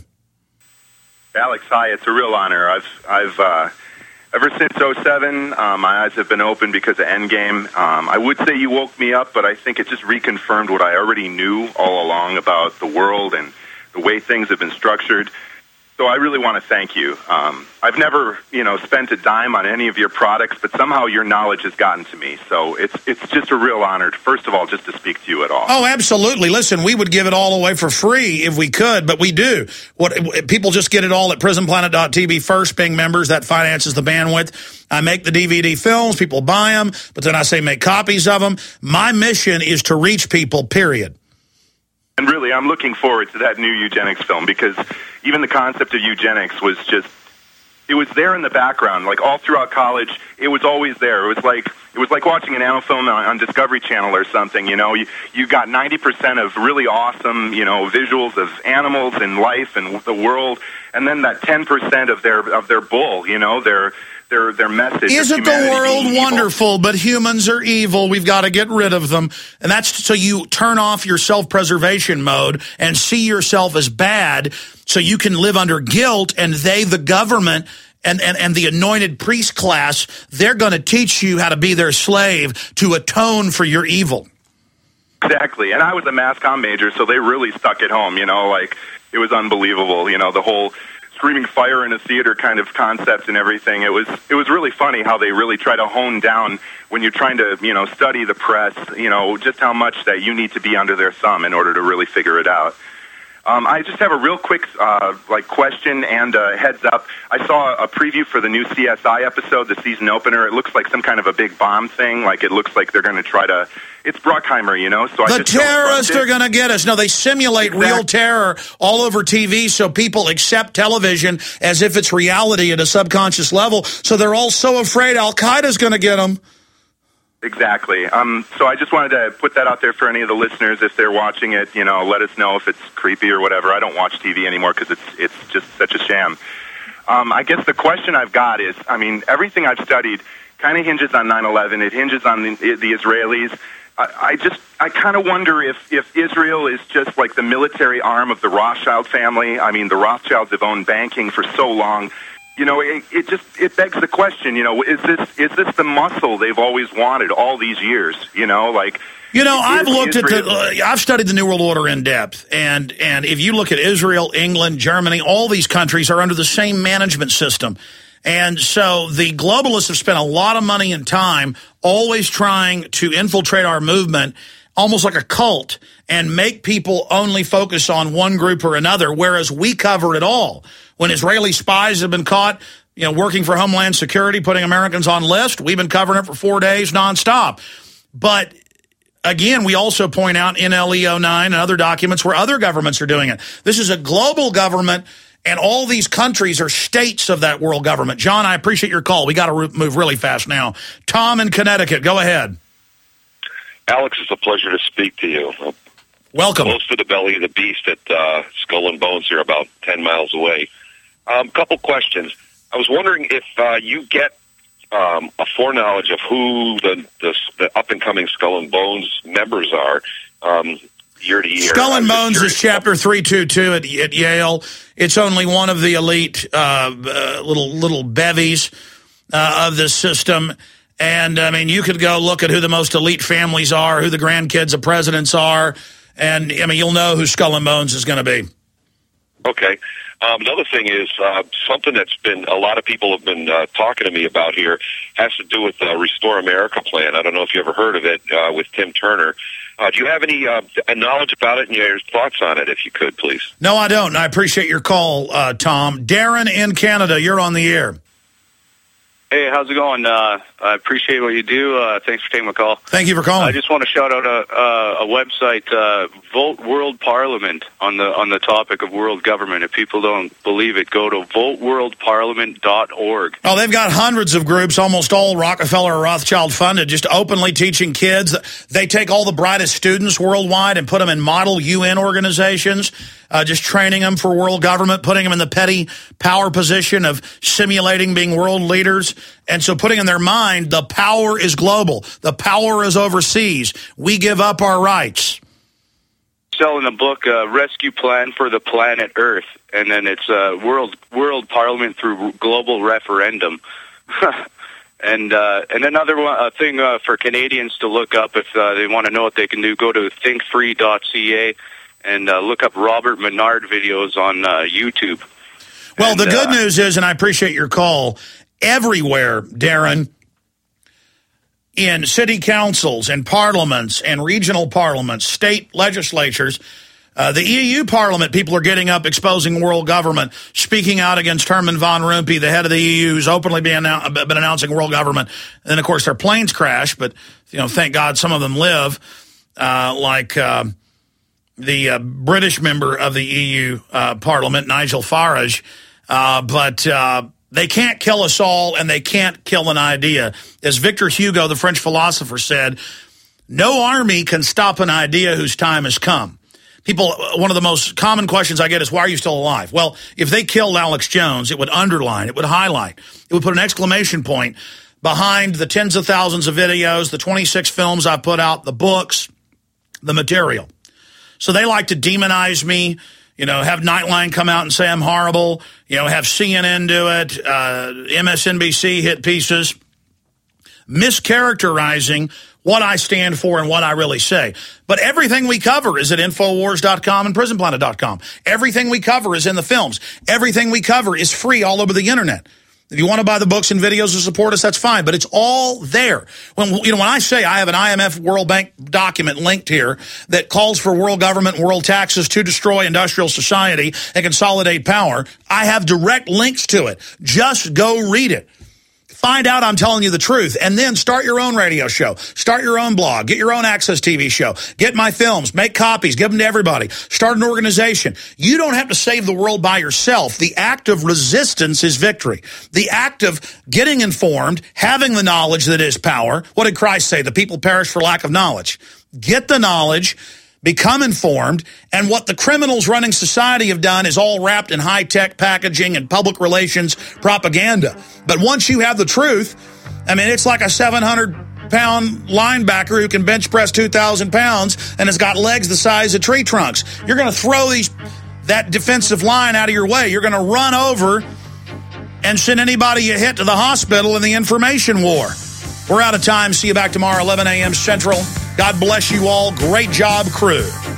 Alex, hi. It's a real honor. I've ever since 2007, my eyes have been open because of Endgame. I would say you woke me up, but I think it just reconfirmed what I already knew all along about the world and the way things have been structured. So I really want to thank you. I've never, spent a dime on any of your products, but somehow your knowledge has gotten to me. So it's just a real honor, first of all, just to speak to you at all. Oh, absolutely. Listen, we would give it all away for free if we could, but we do. People just get it all at prisonplanet.tv first, being members. That finances the bandwidth. I make the DVD films. People buy them, but then I say make copies of them. My mission is to reach people, period. And really, I'm looking forward to that new eugenics film, because even the concept of eugenics was just, it was there in the background. Like all throughout college, it was always there. It was like watching an animal film on Discovery Channel or something. You got 90% of really awesome, visuals of animals and life and the world, and then that 10% of their bull, their message. Isn't the world wonderful, but humans are evil. We've got to get rid of them. And that's so you turn off your self-preservation mode and see yourself as bad so you can live under guilt, and they, the government, and the anointed priest class, they're going to teach you how to be their slave to atone for your evil. Exactly. And I was a mass comm major, so they really stuck it home, it was unbelievable, the whole screaming fire in a theater kind of concept and everything. It was really funny how they really try to hone down when you're trying to, study the press, just how much that you need to be under their thumb in order to really figure it out. I just have a real quick question and heads up. I saw a preview for the new CSI episode, the season opener. It looks like some kind of a big bomb thing. Like it looks like they're going to try to. It's Bruckheimer, So the terrorists are going to get us. No, they simulate real terror all over TV, so people accept television as if it's reality at a subconscious level. So they're all so afraid Al-Qaeda's going to get them. Exactly. So I just wanted to put that out there for any of the listeners. If they're watching it, let us know if it's creepy or whatever. I don't watch TV anymore because it's just such a sham. I guess the question I've got is, everything I've studied kind of hinges on 9/11. It hinges on the Israelis. I kind of wonder if Israel is just like the military arm of the Rothschild family. The Rothschilds have owned banking for so long. It begs the question, is this the muscle they've always wanted all these years? I've studied the New World Order in depth, and if you look at Israel, England, Germany, all these countries are under the same management system. And so the globalists have spent a lot of money and time always trying to infiltrate our movement, almost like a cult, and make people only focus on one group or another, whereas we cover it all. When Israeli spies have been caught, working for Homeland Security, putting Americans on list, we've been covering it for 4 days nonstop. But again, we also point out NLE-09 and other documents where other governments are doing it. This is a global government, and all these countries are states of that world government. John, I appreciate your call. We got to move really fast now. Tom in Connecticut, go ahead. Alex, it's a pleasure to speak to you. Welcome. Close to the belly of the beast at Skull and Bones here, about 10 miles away. Couple questions. I was wondering if you get a foreknowledge of who the up-and-coming Skull and Bones members are year to year. Skull and Bones is Chapter 322 at Yale. It's only one of the elite little bevies of this system. And, I mean, you could go look at who the most elite families are, who the grandkids of presidents are, and, I mean, you'll know who Skull and Bones is going to be. Okay. Another thing is something that's been a lot of people have been talking to me about here has to do with the Restore America plan. I don't know if you ever heard of it with Tim Turner. Do you have any knowledge about it and your thoughts on it, if you could, please? No, I don't. I appreciate your call, Tom. Darren in Canada, you're on the air. Hey, how's it going? I appreciate what you do. Thanks for taking my call. Thank you for calling. I just want to shout out a website, Vote World Parliament, on the topic of world government. If people don't believe it, go to voteworldparliament.org. Oh, they've got hundreds of groups, almost all Rockefeller or Rothschild funded, just openly teaching kids. They take all the brightest students worldwide and put them in model UN organizations, just training them for world government, putting them in the petty power position of simulating being world leaders. And so putting in their mind, the power is global. The power is overseas. We give up our rights. Selling a book, Rescue Plan for the Planet Earth, and then it's World Parliament through Global Referendum. And another thing for Canadians to look up if they want to know what they can do, go to thinkfree.ca and look up Robert Menard videos on YouTube. Well, the good news is, and I appreciate your call, everywhere, Darren, in city councils and parliaments and regional parliaments, state legislatures, the EU Parliament, people are getting up, exposing world government, speaking out against Herman Van Rompuy, the head of the EU, who's openly been announcing world government. And, of course, their planes crash, but, thank God some of them live, like the British member of the EU Parliament, Nigel Farage. But they can't kill us all, and they can't kill an idea. As Victor Hugo, the French philosopher, said, no army can stop an idea whose time has come. People, one of the most common questions I get is, why are you still alive? Well, if they killed Alex Jones, it would underline, it would highlight, it would put an exclamation point behind the tens of thousands of videos, the 26 films I put out, the books, the material. So they like to demonize me, have Nightline come out and say I'm horrible, have CNN do it, MSNBC hit pieces, mischaracterizing what I stand for and what I really say. But everything we cover is at Infowars.com and PrisonPlanet.com. Everything we cover is in the films. Everything we cover is free all over the internet. If you want to buy the books and videos to support us, that's fine, but it's all there. When I say I have an IMF World Bank document linked here that calls for world government and world taxes to destroy industrial society and consolidate power, I have direct links to it. Just go read it. Find out I'm telling you the truth, and then start your own radio show. Start your own blog. Get your own Access TV show. Get my films. Make copies. Give them to everybody. Start an organization. You don't have to save the world by yourself. The act of resistance is victory. The act of getting informed, having the knowledge that is power. What did Christ say? The people perish for lack of knowledge. Get the knowledge. Become informed, and what the criminals running society have done is all wrapped in high-tech packaging and public relations propaganda. But once you have the truth, it's like a 700-pound linebacker who can bench press 2,000 pounds and has got legs the size of tree trunks. You're going to throw that defensive line out of your way. You're going to run over and send anybody you hit to the hospital in the information war. We're out of time. See you back tomorrow, 11 a.m. Central. God bless you all. Great job, crew.